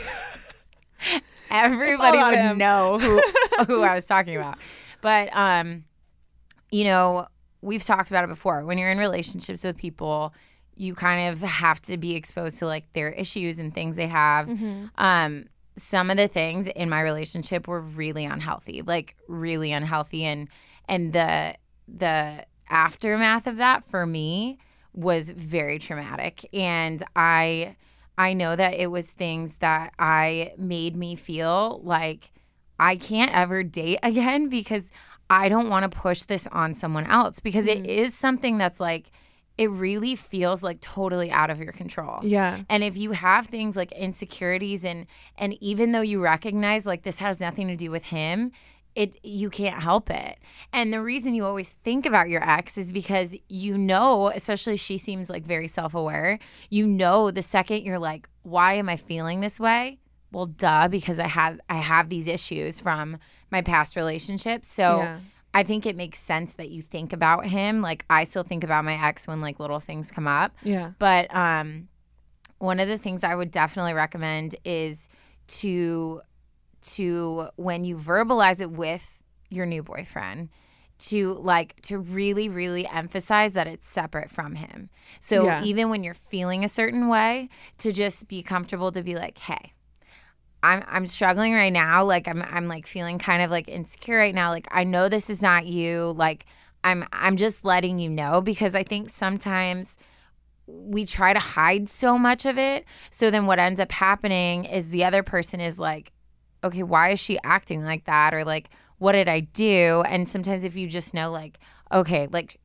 everybody about would him. know who I was talking about. But, you know, we've talked about it before. When you're in relationships with people, you kind of have to be exposed to like their issues and things they have. Some of the things in my relationship were really unhealthy, like really unhealthy. And the aftermath of that for me was very traumatic. And I know that it was things that made me feel like I can't ever date again because I don't want to push this on someone else because it is something that's like, it really feels like totally out of your control. Yeah. And if you have things like insecurities and even though you recognize like this has nothing to do with him, you can't help it. And the reason you always think about your ex is because you know, especially she seems like very self-aware, you know the second you're like, why am I feeling this way? Well, duh, because I have these issues from my past relationships. So Yeah. I think it makes sense that you think about him. Like I still think about my ex when like little things come up. Yeah. But one of the things I would definitely recommend is to when you verbalize it with your new boyfriend, to really, really emphasize that it's separate from him. So even when you're feeling a certain way, to just be comfortable to be like, hey, I'm struggling right now. Like I'm like feeling kind of like insecure right now. Like I know this is not you. Like I'm just letting you know because I think sometimes we try to hide so much of it. So then what ends up happening is the other person is like, okay, why is she acting like that? Or like, what did I do? And sometimes if you just know like, okay, like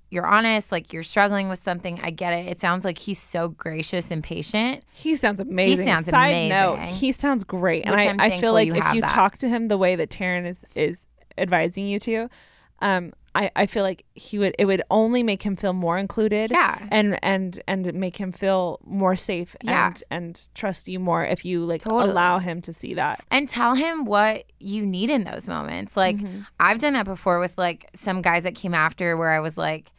you're honest, like you're struggling with something. I get it. It sounds like he's so gracious and patient. He sounds amazing. He sounds Side amazing. note, he sounds great. And Which I'm I thankful feel like you if have you that. talk to him the way that Taryn is advising you to, I feel like it would only make him feel more included, Yeah. and make him feel more safe, Yeah. and trust you more if you like Totally. allow him to see that. And tell him what you need in those moments. Like I've done that before with like some guys that came after where I was like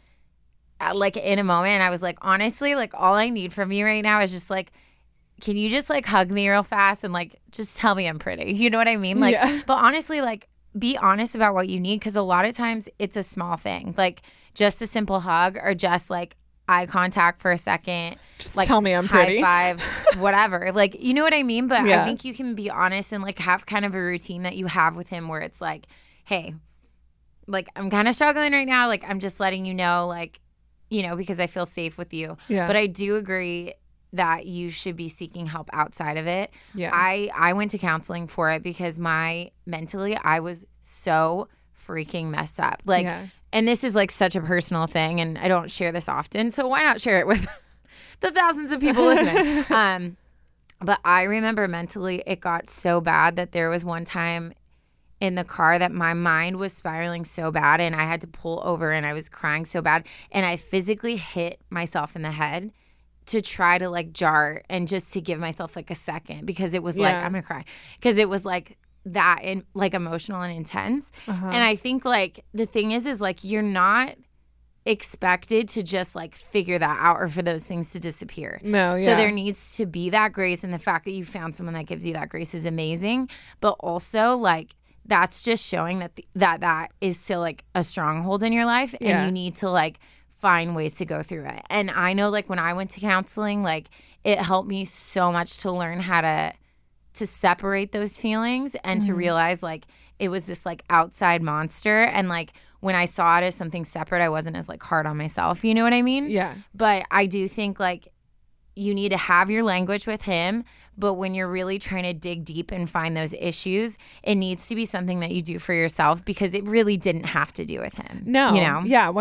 in a moment and I was like, honestly, like all I need from you right now is just like, can you just like hug me real fast and like just tell me I'm pretty? You know what I mean? Like, Yeah. but honestly, like be honest about what you need, because a lot of times it's a small thing, like just a simple hug or just like eye contact for a second. Just like tell me I'm high pretty. five, whatever. Like, you know what I mean? But Yeah. I think you can be honest and like have kind of a routine that you have with him where it's like, hey, like I'm kind of struggling right now. Like I'm just letting you know, like, you know, because I feel safe with you. Yeah. But I do agree that you should be seeking help outside of it. Yeah. I went to counseling for it because mentally I was so freaking messed up. Like, Yeah. and this is like such a personal thing and I don't share this often. So why not share it with the thousands of people listening? But I remember mentally it got so bad that there was one time in the car that my mind was spiraling so bad and I had to pull over and I was crying so bad and I physically hit myself in the head to try to like jar and just to give myself like a second, because it was like, Yeah. I'm gonna cry, because it was like that and like emotional and intense. And I think like the thing is like you're not expected to just like figure that out or for those things to disappear. No, So yeah. there needs to be that grace, and the fact that you found someone that gives you that grace is amazing. But also like that's just showing that that is still like a stronghold in your life, and Yeah. you need to like find ways to go through it. And I know like when I went to counseling, like it helped me so much to learn how to separate those feelings and to realize like it was this like outside monster, and like when I saw it as something separate, I wasn't as like hard on myself, you know what I mean? Yeah. But I do think like you need to have your language with him, but when you're really trying to dig deep and find those issues, it needs to be something that you do for yourself, because it really didn't have to do with him. No. You know? Yeah.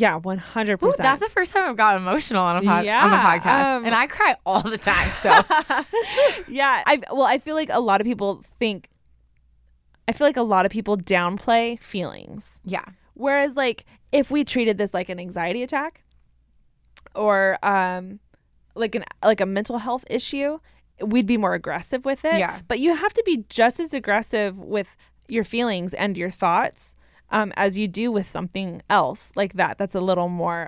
100%. Ooh, that's the first time I've gotten emotional on a on the Yeah, podcast, and I cry all the time. So Yeah. I feel like a lot of people downplay feelings. yeah, Whereas like if we treated this like an anxiety attack or like a mental health issue, we'd be more aggressive with it. Yeah. But you have to be just as aggressive with your feelings and your thoughts as you do with something else like that. That's a little more,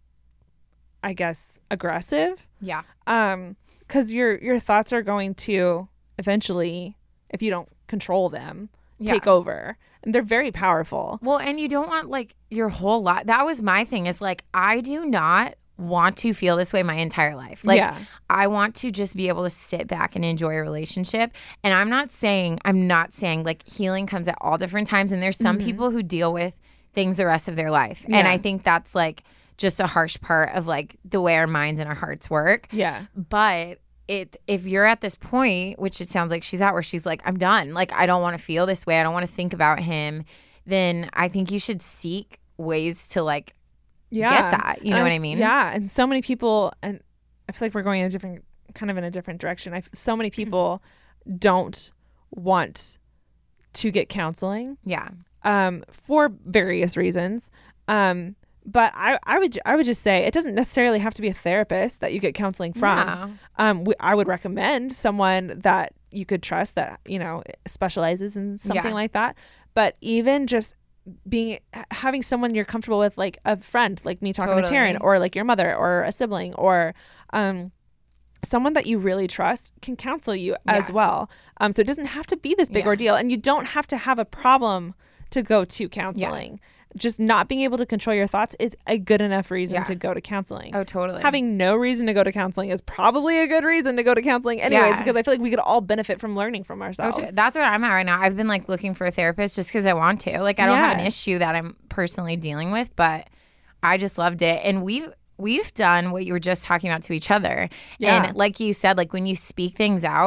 I guess, aggressive. yeah, Because your thoughts are going to eventually, if you don't control them, take over. And they're very powerful. Well, and you don't want like your whole life. That was my thing, is like I do not want to feel this way my entire life. Like Yeah. I want to just be able to sit back and enjoy a relationship. And I'm not saying like healing comes at all different times, and there's some people who deal with things the rest of their life. And Yeah. I think that's like just a harsh part of like the way our minds and our hearts work. Yeah. But if you're at this point, which it sounds like she's at, where she's like, I'm done. Like, I don't want to feel this way. I don't want to think about him. Then I think you should seek ways to like get that. You know what I mean? Yeah. And so many people, and I feel like we're going in a different direction. So many people don't want to get counseling Yeah. for various reasons. But I would just say it doesn't necessarily have to be a therapist that you get counseling from. I would recommend someone that you could trust that, you know, specializes in something Yeah. like that. But even just having someone you're comfortable with, like a friend, like me talking to Totally. Taryn, or like your mother or a sibling, or someone that you really trust can counsel you as Yeah. well. So it doesn't have to be this big Yeah. ordeal, and you don't have to have a problem to go to counseling. Just not being able to control your thoughts is a good enough reason Yeah. to go to counseling. Oh, totally. Having no reason to go to counseling is probably a good reason to go to counseling anyways, Yeah. because I feel like we could all benefit from learning from ourselves. That's where I'm at right now. I've been like looking for a therapist just because I want to. Like I don't have an Yeah. issue that I'm personally dealing with, but I just loved it. And we've done what you were just talking about to each other. Yeah. And like you said, like when you speak things out,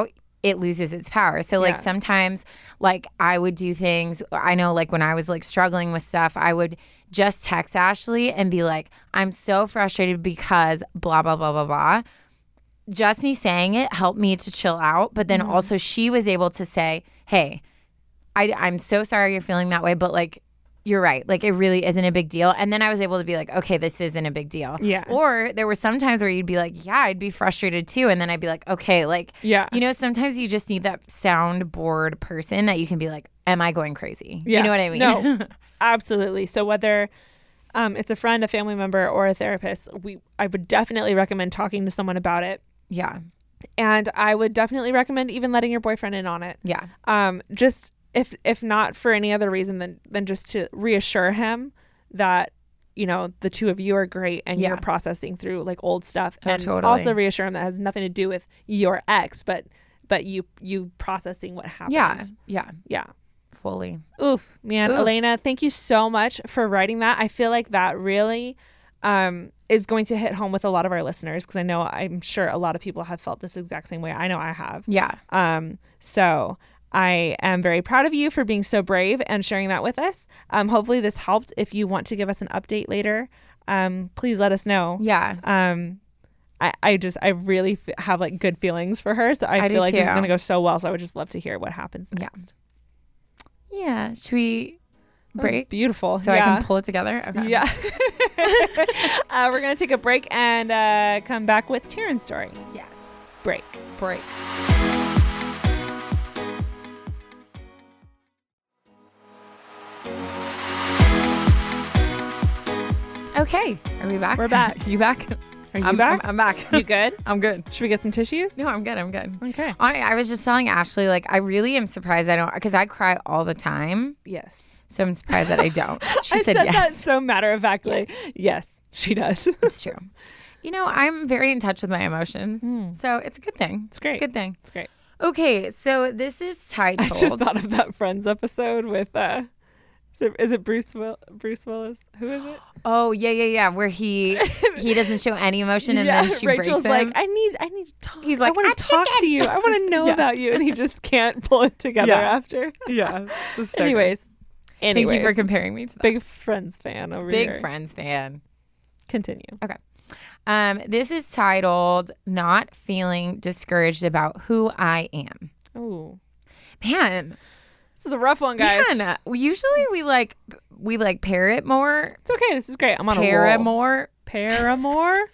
it loses its power. So like Yeah. sometimes like I would do things, I know like when I was like struggling with stuff, I would just text Ashley and be like, I'm so frustrated because blah, blah, blah, blah, blah. Just me saying it helped me to chill out. But then also she was able to say, hey, I'm so sorry you're feeling that way, but like, you're right. Like, it really isn't a big deal. And then I was able to be like, okay, this isn't a big deal. Yeah. Or there were some times where you'd be like, yeah, I'd be frustrated too. And then I'd be like, okay, like, Yeah. you know, sometimes you just need that soundboard person that you can be like, am I going crazy? Yeah. You know what I mean? No, absolutely. So whether it's a friend, a family member, or a therapist, I would definitely recommend talking to someone about it. Yeah. And I would definitely recommend even letting your boyfriend in on it. Yeah. Just if not for any other reason than just to reassure him that, you know, the two of you are great and Yeah. you're processing through like old stuff. Oh, And totally. also reassure him that has nothing to do with your ex, but you processing what happened. Yeah. Yeah. Yeah. Fully. Oof, man. Oof. Elena, thank you so much for writing that. I feel like that really is going to hit home with a lot of our listeners, because I'm sure a lot of people have felt this exact same way. I know I have. Yeah. So I am very proud of you for being so brave and sharing that with us. Hopefully this helped. If you want to give us an update later, please let us know. Yeah. I really have like good feelings for her. So I do feel like this is too. going to go so well. So I would just love to hear what happens next. Yeah. Should we That was break? beautiful. So I can pull it together? Okay. Yeah. We're going to take a break and come back with Tieran's story. Yes. Break. Break. Okay. Are we back? We're back. You back? Are you back? I'm back. You good? I'm good. Should we get some tissues? No, I'm good. I'm good. Okay. I was just telling Ashley, like, I really am surprised I don't, because I cry all the time. Yes. So I'm surprised that I don't. She I said said yes. that so matter of factly. Yes, she does. It's true. You know, I'm very in touch with my emotions. So it's a good thing. It's great. a good thing. It's great. Okay. So this is titled. I just thought of that Friends episode with is it Bruce Willis? Who is it? Oh, yeah. Where he doesn't show any emotion and then she Rachel's breaks him. like, I need to talk. He's I like, want to talk to you. I want to know Yeah. about you. And he just can't pull it together Yeah. after. yeah. Anyways. Thank you for comparing me to that. Big Friends fan over Big here. Friends fan. Continue. This is titled Not Feeling Discouraged About Who I Am. Oh, Man, this is a rough one, guys. man, usually we like pair it more. It's okay. This is great. I'm on a roll. Paramore. Paramore?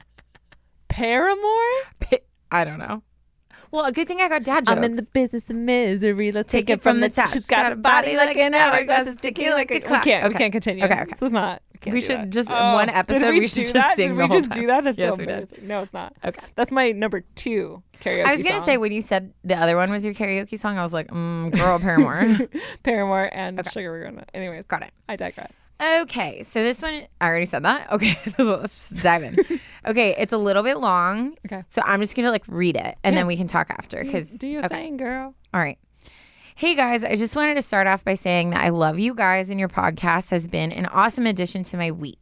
I don't know. Well, a good thing I got dad jokes. I'm in the business of misery. Let's Take it from the top. She's got a body like an hourglass. It's ticking like a clock. We Okay. can't continue. Okay. This is not. We should just in one did episode we should do just that? sing Did the we whole just time. do that? That's Yes, so we did. embarrassing. No, it's not. Okay. That's my number 2 karaoke. I was gonna song. say when you said the other one was your karaoke song, I was like, girl, Paramore. Paramore and Sugar We're Gonna. Anyways, Got it. I digress. Okay, so this one I already said that. Okay, let's just dive in. Okay, it's a little bit long. Okay. So I'm just gonna like read it and then we can talk after. Because Do your thing, girl. All right. Hey guys, I just wanted to start off by saying that I love you guys and your podcast has been an awesome addition to my week.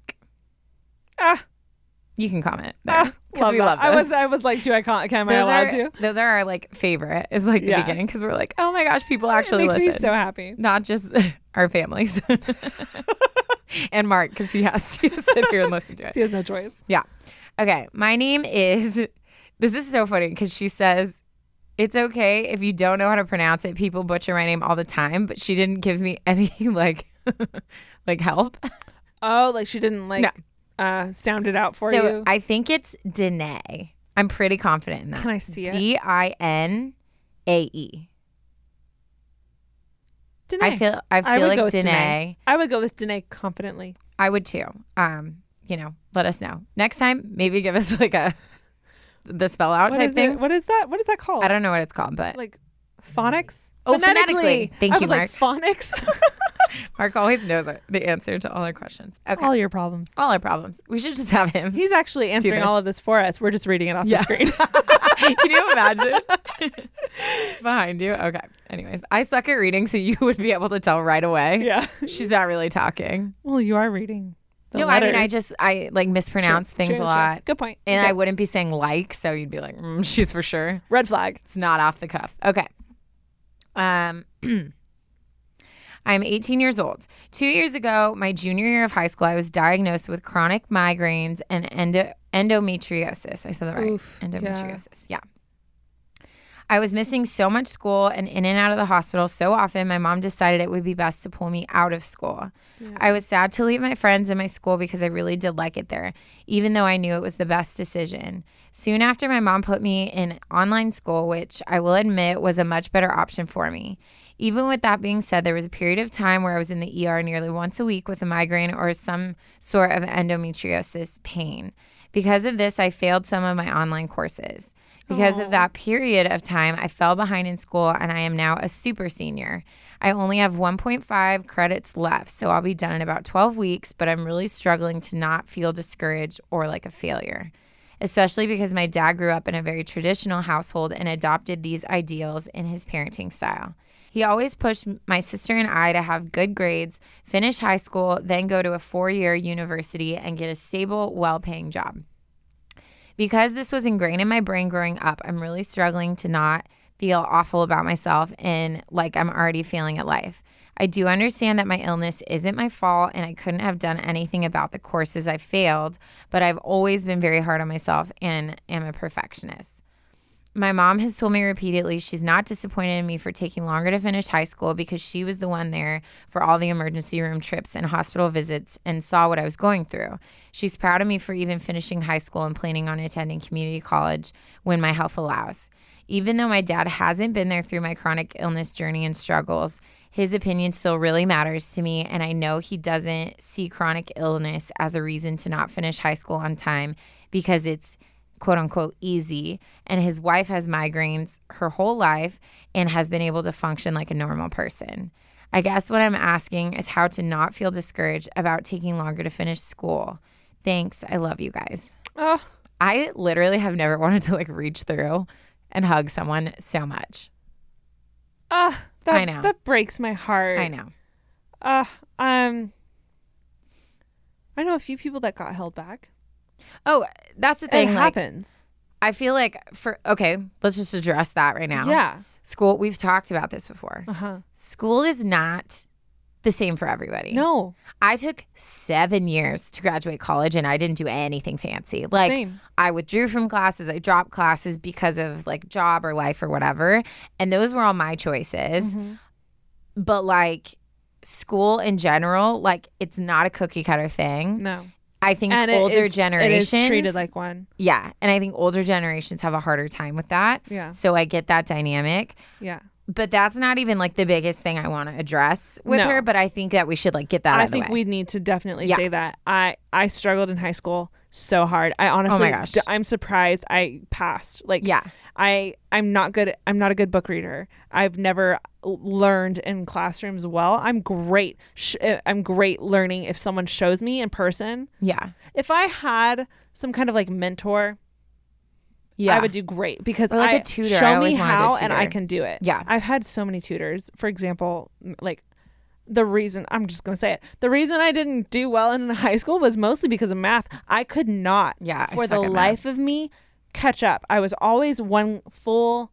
You can comment there. 'Cause we that. love this. I was like, am I allowed to? Those are our like favorite. Is like the Yeah. beginning because we're like, oh my gosh, people actually It makes listen. me so happy. Not just our families. And Mark, because he has to sit here and listen to it. He has no choice. Yeah. Okay. My name is, this is so funny because she says, it's okay if you don't know how to pronounce it. People butcher my name all the time, but she didn't give me any like help. Oh, like she didn't sound it out for So you? I think it's Danae. I'm pretty confident in that. Can I see it? Dinae. Danae. I feel would like go with Danae. I would go with Danae confidently. I would too. Let us know. Next time, maybe give us like the spell out type thing. What is that? What is that called? I don't know what it's called, but Like phonics? Oh, phonetically. Thank you, Like, phonics. Mark always knows the answer to all our questions. Okay. All your problems. All our problems. We should just have him. He's actually answering this. all of this for us. We're just reading it off the screen. Can you imagine? It's behind you. Okay. Anyways, I suck at reading, so you would be able to tell right away. Yeah. She's not really talking. Well, you are reading. No, I mean, I like mispronounce things a lot. Good point. And Okay. I wouldn't be saying like, so you'd be like, she's for sure. Red flag. It's not off the cuff. Okay. I'm 18 years old. 2 years ago, my junior year of high school, I was diagnosed with chronic migraines and endometriosis. I said that right. Oof, Endometriosis. Yeah. I was missing so much school and in and out of the hospital so often, my mom decided it would be best to pull me out of school. Yeah. I was sad to leave my friends and my school because I really did like it there, even though I knew it was the best decision. Soon after, my mom put me in online school, which I will admit was a much better option for me. Even with that being said, there was a period of time where I was in the ER nearly once a week with a migraine or some sort of endometriosis pain. Because of this, I failed some of my online courses. Because of that period of time, I fell behind in school and I am now a super senior. I only have 1.5 credits left, so I'll be done in about 12 weeks, but I'm really struggling to not feel discouraged or like a failure, especially because my dad grew up in a very traditional household and adopted these ideals in his parenting style. He always pushed my sister and I to have good grades, finish high school, then go to a 4-year university and get a stable, well-paying job. Because this was ingrained in my brain growing up, I'm really struggling to not feel awful about myself and like I'm already failing at life. I do understand that my illness isn't my fault and I couldn't have done anything about the courses I failed, but I've always been very hard on myself and am a perfectionist. My mom has told me repeatedly she's not disappointed in me for taking longer to finish high school because she was the one there for all the emergency room trips and hospital visits and saw what I was going through. She's proud of me for even finishing high school and planning on attending community college when my health allows. Even though my dad hasn't been there through my chronic illness journey and struggles, his opinion still really matters to me, and I know he doesn't see chronic illness as a reason to not finish high school on time because it's quote unquote easy, and his wife has migraines her whole life and has been able to function like a normal person. I guess what I'm asking is how to not feel discouraged about taking longer to finish school. Thanks. I love you guys. Oh, I literally have never wanted to like reach through and hug someone so much. I know. That breaks my heart. I know. I know a few people that got held back. Oh, that's the thing. It like, happens. I feel like let's just address that right now. Yeah. School, we've talked about this before. Uh-huh. School is not the same for everybody. No. I took 7 years to graduate college and I didn't do anything fancy. Like Same. I withdrew from classes, I dropped classes because of like job or life or whatever. And those were all my choices. Mm-hmm. But like school in general, like it's not a cookie cutter thing. No. I think And older it generations is treated like one. Yeah. And I think older generations have a harder time with that. Yeah. So I get that dynamic. Yeah. But that's not even like the biggest thing I want to address with No. her. But I think that we should like get that out I of the think way. we need to definitely Yeah. say that. I struggled in high school so hard. I honestly, Oh my gosh. I'm surprised I passed. Like, Yeah. I'm not good. I'm not a good book reader. I've never learned in classrooms well. I'm great. I'm great learning if someone shows me in person. Yeah. If I had some kind of like mentor, Yeah. I would do great because Or like I a tutor. I show me always wanted a how and I tutor. can do it. Yeah. I've had so many tutors. For example, like the reason I'm just going to say it. The reason I didn't do well in high school was mostly because of math. I could not Yeah, I for suck the at life of me catch up. I was always one full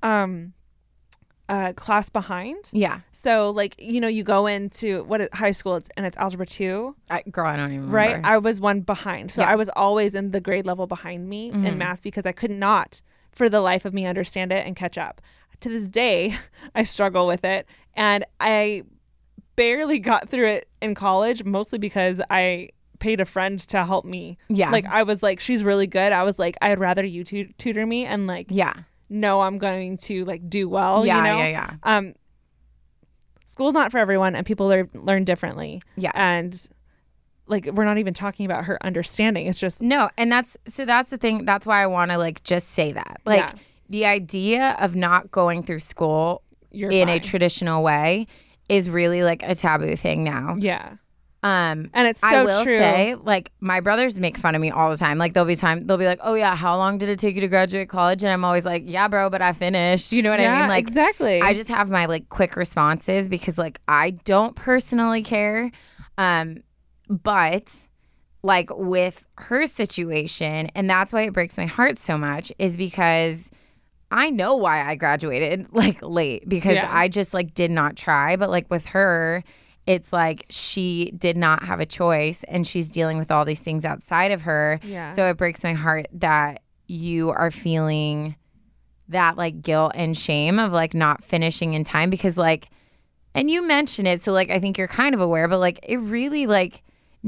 class behind. Yeah. So like, you go into high school and it's algebra 2. Girl, I don't even remember. Right. I was one behind. So Yeah. I was always in the grade level behind me in math because I could not for the life of me understand it and catch up. To this day, I struggle with it. And I barely got through it in college, mostly because I paid a friend to help me. Yeah. Like I was like, she's really good. I was like, I'd rather you tutor me and like, Yeah. no, I'm going to like do well. Yeah, you know? yeah. School's not for everyone and people learn differently. Yeah. And like we're not even talking about her understanding. It's just No, and that's the thing. That's why I want to like just say that. Like Yeah. the idea of not going through school you're in a fine. traditional way is really like a taboo thing now. Yeah. And it's so I will true. say, like, my brothers make fun of me all the time. Like, they'll be like, oh yeah, how long did it take you to graduate college? And I'm always like, yeah, bro, but I finished. You know what I mean? Like, exactly. I just have my like quick responses because like I don't personally care. But like with her situation, and that's why it breaks my heart so much, is because I know why I graduated like late, because I just like did not try. But like with her, it's like she did not have a choice, and she's dealing with all these things outside of her. Yeah. So it breaks my heart that you are feeling that like guilt and shame of like not finishing in time, because like, and you mentioned it, so like I think you're kind of aware, but like it really, like,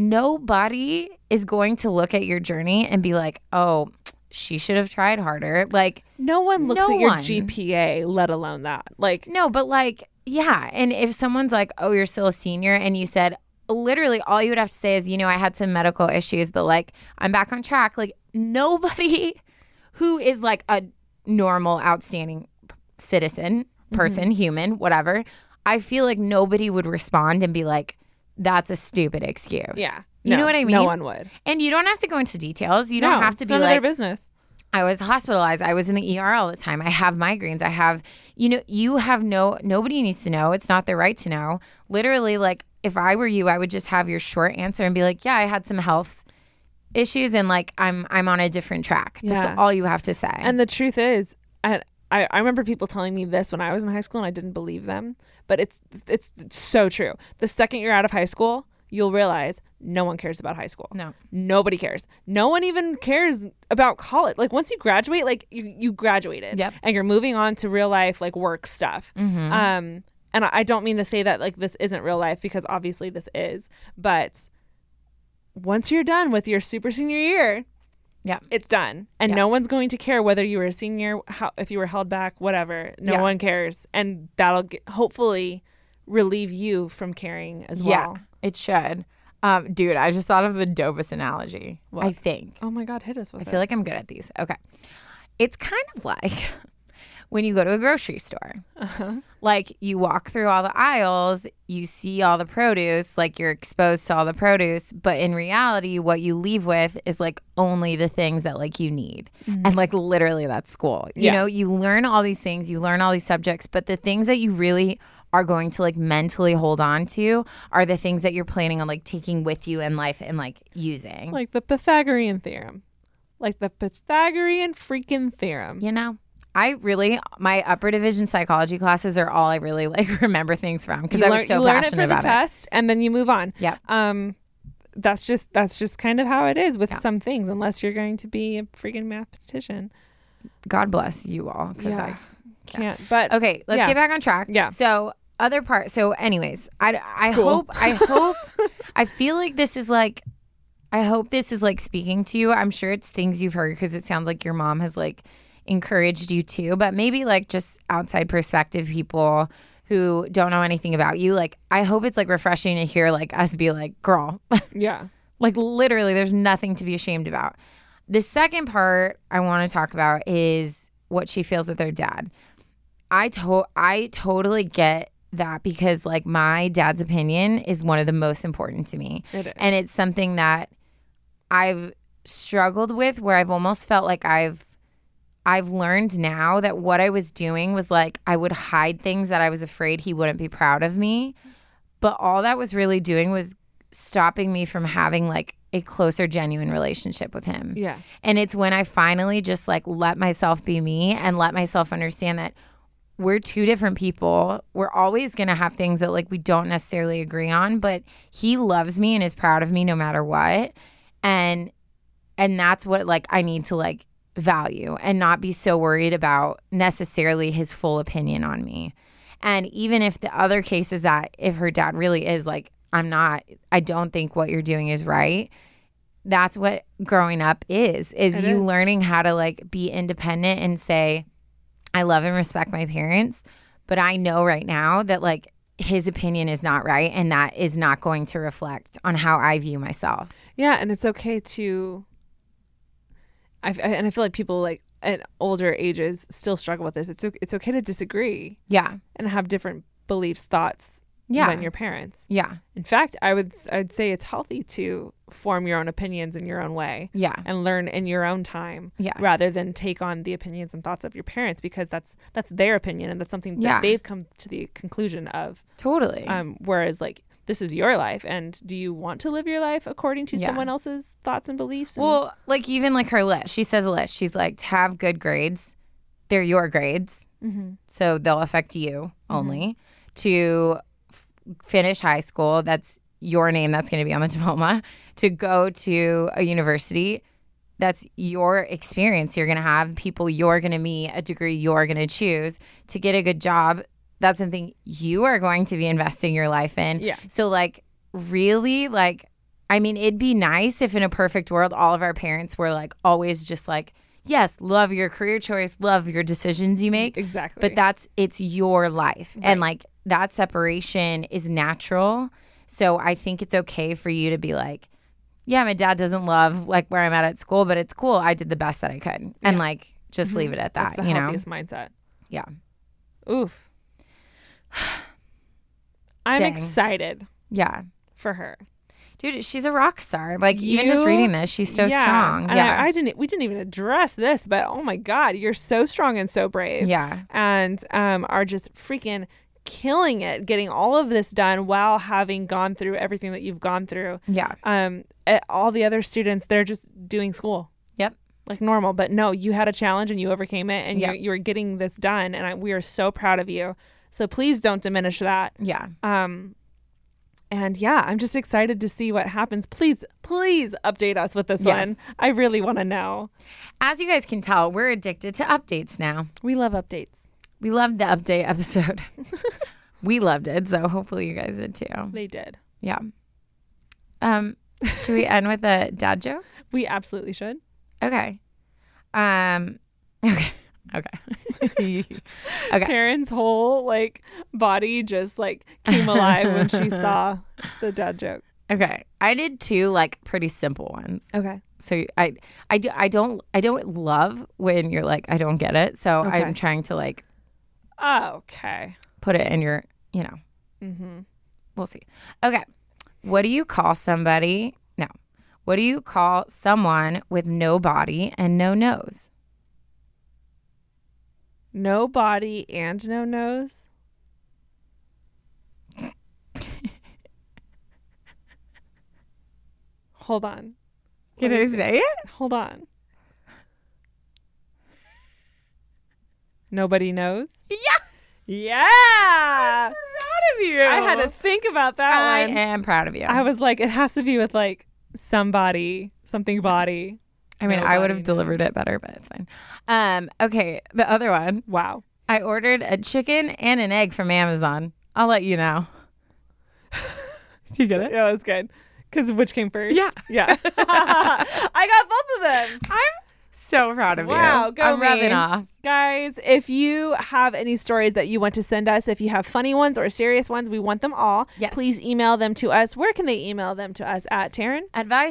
nobody is going to look at your journey and be like, oh, she should have tried harder. Like, no one looks no at your one. GPA, let alone that. Like, no, but like, yeah. And if someone's like, oh, you're still a senior, and you said, literally all you would have to say is, you know, I had some medical issues, but like I'm back on track. Like, nobody who is like a normal, outstanding citizen, person, human, whatever, I feel like nobody would respond and be like, that's a stupid excuse. yeah. You know what I mean? No one would. And you don't have to go into details. You don't have to it's be none of like, their business. I was hospitalized. I was in the ER all the time. I have migraines. I have, you know, you have nobody needs to know. It's not their right to know. Literally, like, if I were you, I would just have your short answer and be like, yeah, I had some health issues, and like I'm on a different track. That's Yeah. all you have to say. And the truth is, I remember people telling me this when I was in high school, and I didn't believe them. But it's so true. The second you're out of high school, you'll realize no one cares about high school. No. Nobody cares. No one even cares about college. Like, once you graduate, like you graduated. Yep. And you're moving on to real life, like, work stuff. And I don't mean to say that like this isn't real life, because obviously this is. But once you're done with your super senior year, Yeah. it's done. And Yeah. no one's going to care whether you were a senior, if you were held back, whatever. No Yeah. one cares. And that'll hopefully relieve you from caring as well. Yeah, it should. Dude, I just thought of the dopest analogy. What? I think. Oh my God, hit us with I it. feel like I'm good at these. Okay. It's kind of like when you go to a grocery store. Like, you walk through all the aisles, you see all the produce, like you're exposed to all the produce, but in reality, what you leave with is like only the things that like you need. And like literally that's school. You Yeah. know, you learn all these things, you learn all these subjects, but the things that you really are going to like mentally hold on to are the things that you're planning on like taking with you in life and like using. Like the Pythagorean theorem. Like the Pythagorean freaking theorem. You know, my upper division psychology classes are all I really like remember things from, because I was so you learn it passionate for the about it. test, and then you move on. Yep. That's just kind of how it is with some things, unless you're going to be a freaking mathematician. God bless you all, because Yeah. Can't. But Okay, let's Yeah. get back on track. Yeah. So other part. So anyways, I School. hope I feel like this is like, I hope this is like speaking to you. I'm sure it's things you've heard, because it sounds like your mom has like encouraged you too, but maybe like just outside perspective people who don't know anything about you, like I hope it's like refreshing to hear like us be like, girl, yeah. like literally there's nothing to be ashamed about. The second part I want to talk about is what she feels with her dad. I totally get that, because like my dad's opinion is one of the most important to me. It is. And it's something that I've struggled with, where I've almost felt like I've learned now that what I was doing was like I would hide things that I was afraid he wouldn't be proud of me. But all that was really doing was stopping me from having like a closer, genuine relationship with him. Yeah. And it's when I finally just like let myself be me and let myself understand that we're two different people. We're always going to have things that like we don't necessarily agree on, but he loves me and is proud of me no matter what. And that's what like I need to like value and not be so worried about necessarily his full opinion on me. And even if the other case is that if her dad really is like, I don't think what you're doing is right. That's what growing up is you learning how to like be independent and say, I love and respect my parents, but I know right now that like his opinion is not right, and that is not going to reflect on how I view myself. Yeah, and it's okay to. I feel like people like at older ages still struggle with this. It's okay to disagree. Yeah. And have different beliefs, thoughts. Yeah. Than your parents. Yeah. In fact, I'd say it's healthy to form your own opinions in your own way. Yeah. And learn in your own time. Yeah. Rather than take on the opinions and thoughts of your parents, because that's their opinion, and that's something that they've come to the conclusion of. Totally. Whereas like this is your life, and do you want to live your life according to someone else's thoughts and beliefs? And Well, like even like her list, she says a list. She's like, to have good grades, they're your grades, so they'll affect you only. To finish high school, that's your name that's going to be on the diploma. To go to a university, that's your experience you're going to have, people you're going to meet, a degree you're going to choose. To get a good job, that's something you are going to be investing your life in. Yeah. So like really like, I mean, it'd be nice if in a perfect world, all of our parents were like always just like, yes, love your career choice, love your decisions you make. Exactly. But it's your life. And like that separation is natural. So I think it's okay for you to be like, yeah, my dad doesn't love like where I'm at school, but it's cool. I did the best that I could. And like, just leave it at that, That's the you know? healthiest mindset. Yeah. Oof. I'm Dang. excited Yeah. for her. Dude, she's a rock star. Like even just You- reading this, she's so strong. And Yeah. we didn't even address this, but oh my God, you're so strong and so brave. Yeah. And are just freaking killing it, getting all of this done while having gone through everything that you've gone through. Yeah. All the other students, they're just doing school Yep. like normal, but no, you had a challenge and you overcame it, and Yeah. you're getting this done, and we are so proud of you. So please don't diminish that. Yeah. And yeah, I'm just excited to see what happens. Please update us with this Yes. one. I really want to know. As you guys can tell, we're addicted to updates now. We love updates. We loved the update episode. We loved it, so hopefully you guys did too. They did. Yeah. Should we end with a dad joke? We absolutely should. Okay. Okay. Okay. Okay. Taryn's whole like body just like came alive when she saw the dad joke. Okay. I did two like pretty simple ones. Okay. So I don't love when you're like I don't get it. So Okay. I'm trying to like Okay. put it in your, you know. Mm-hmm. We'll see. Okay. What do you call somebody? No. What do you call someone with no body and no nose? No body and no nose. Hold on. Can I say it? Hold on. Nobody knows? Yeah. Yeah. Proud of you. I had to think about that I one. am proud of you. I was like, it has to be with like somebody, something body. I mean, No I would body, have delivered it better, but it's fine. Okay, the other one. Wow. I ordered a chicken and an egg from Amazon. I'll let you know. You get it? Yeah, that's good. Because which came first? Yeah. Yeah. I got both of them. I'm so proud of you. Wow, go I'm me. rubbing off. Guys, if you have any stories that you want to send us, if you have funny ones or serious ones, we want them all. Yes. Please email them to us. Where can they email them to us at, Taryn?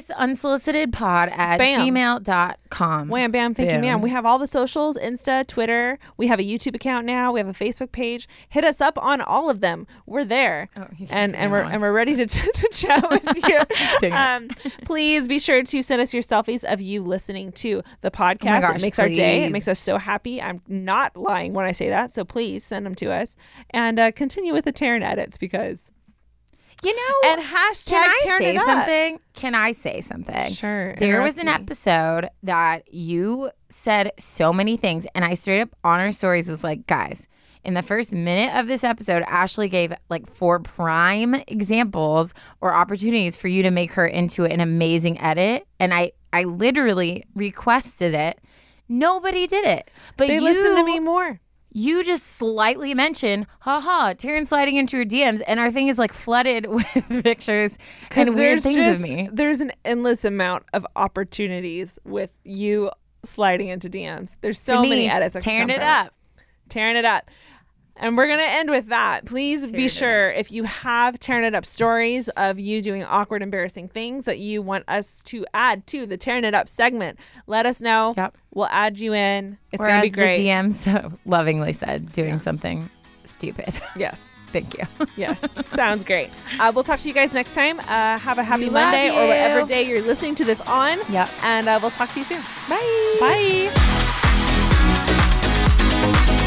adviceunsolicitedpod@gmail.com. Wham, bam, thank you, Boom. ma'am. We have all the socials, Insta, Twitter. We have a YouTube account now. We have a Facebook page. Hit us up on all of them. We're there. Oh, you and can say that one. we're ready to chat with you. Dang Please be sure to send us your selfies of you listening to the podcast. gosh, It makes our day. It please. makes us so happy. I'm not lying when I say that. So please send them to us and continue with the Taryn edits because You know, and hashtag can I Taryn say it up. something? Can I say something? Sure. There was an interrupt me. episode that you said so many things, and I straight up on our stories was like, guys, in the first minute of this episode, Ashley gave like 4 prime examples or opportunities for you to make her into an amazing edit. And I literally requested it. Nobody did it. But They you listen to me more. You just slightly mentioned, haha, Taryn sliding into her DMs, and our thing is like flooded with pictures and weird things of me. There's an endless amount of opportunities with you sliding into DMs. There's so To me, many edits. that can tearing come it from up. Tearing it up. And we're going to end with that. Please be it sure if you have Tearing It Up stories of you doing awkward, embarrassing things that you want us to add to the Tearing It Up segment, let us know. Yep. We'll add you in. It's Or going to as be great. the DM so lovingly said, doing something stupid. Yes. Thank you. Yes. Sounds great. We'll talk to you guys next time. Have a happy We love Monday or you. whatever day you're listening to this on. Yep. And we'll talk to you soon. Bye. Bye.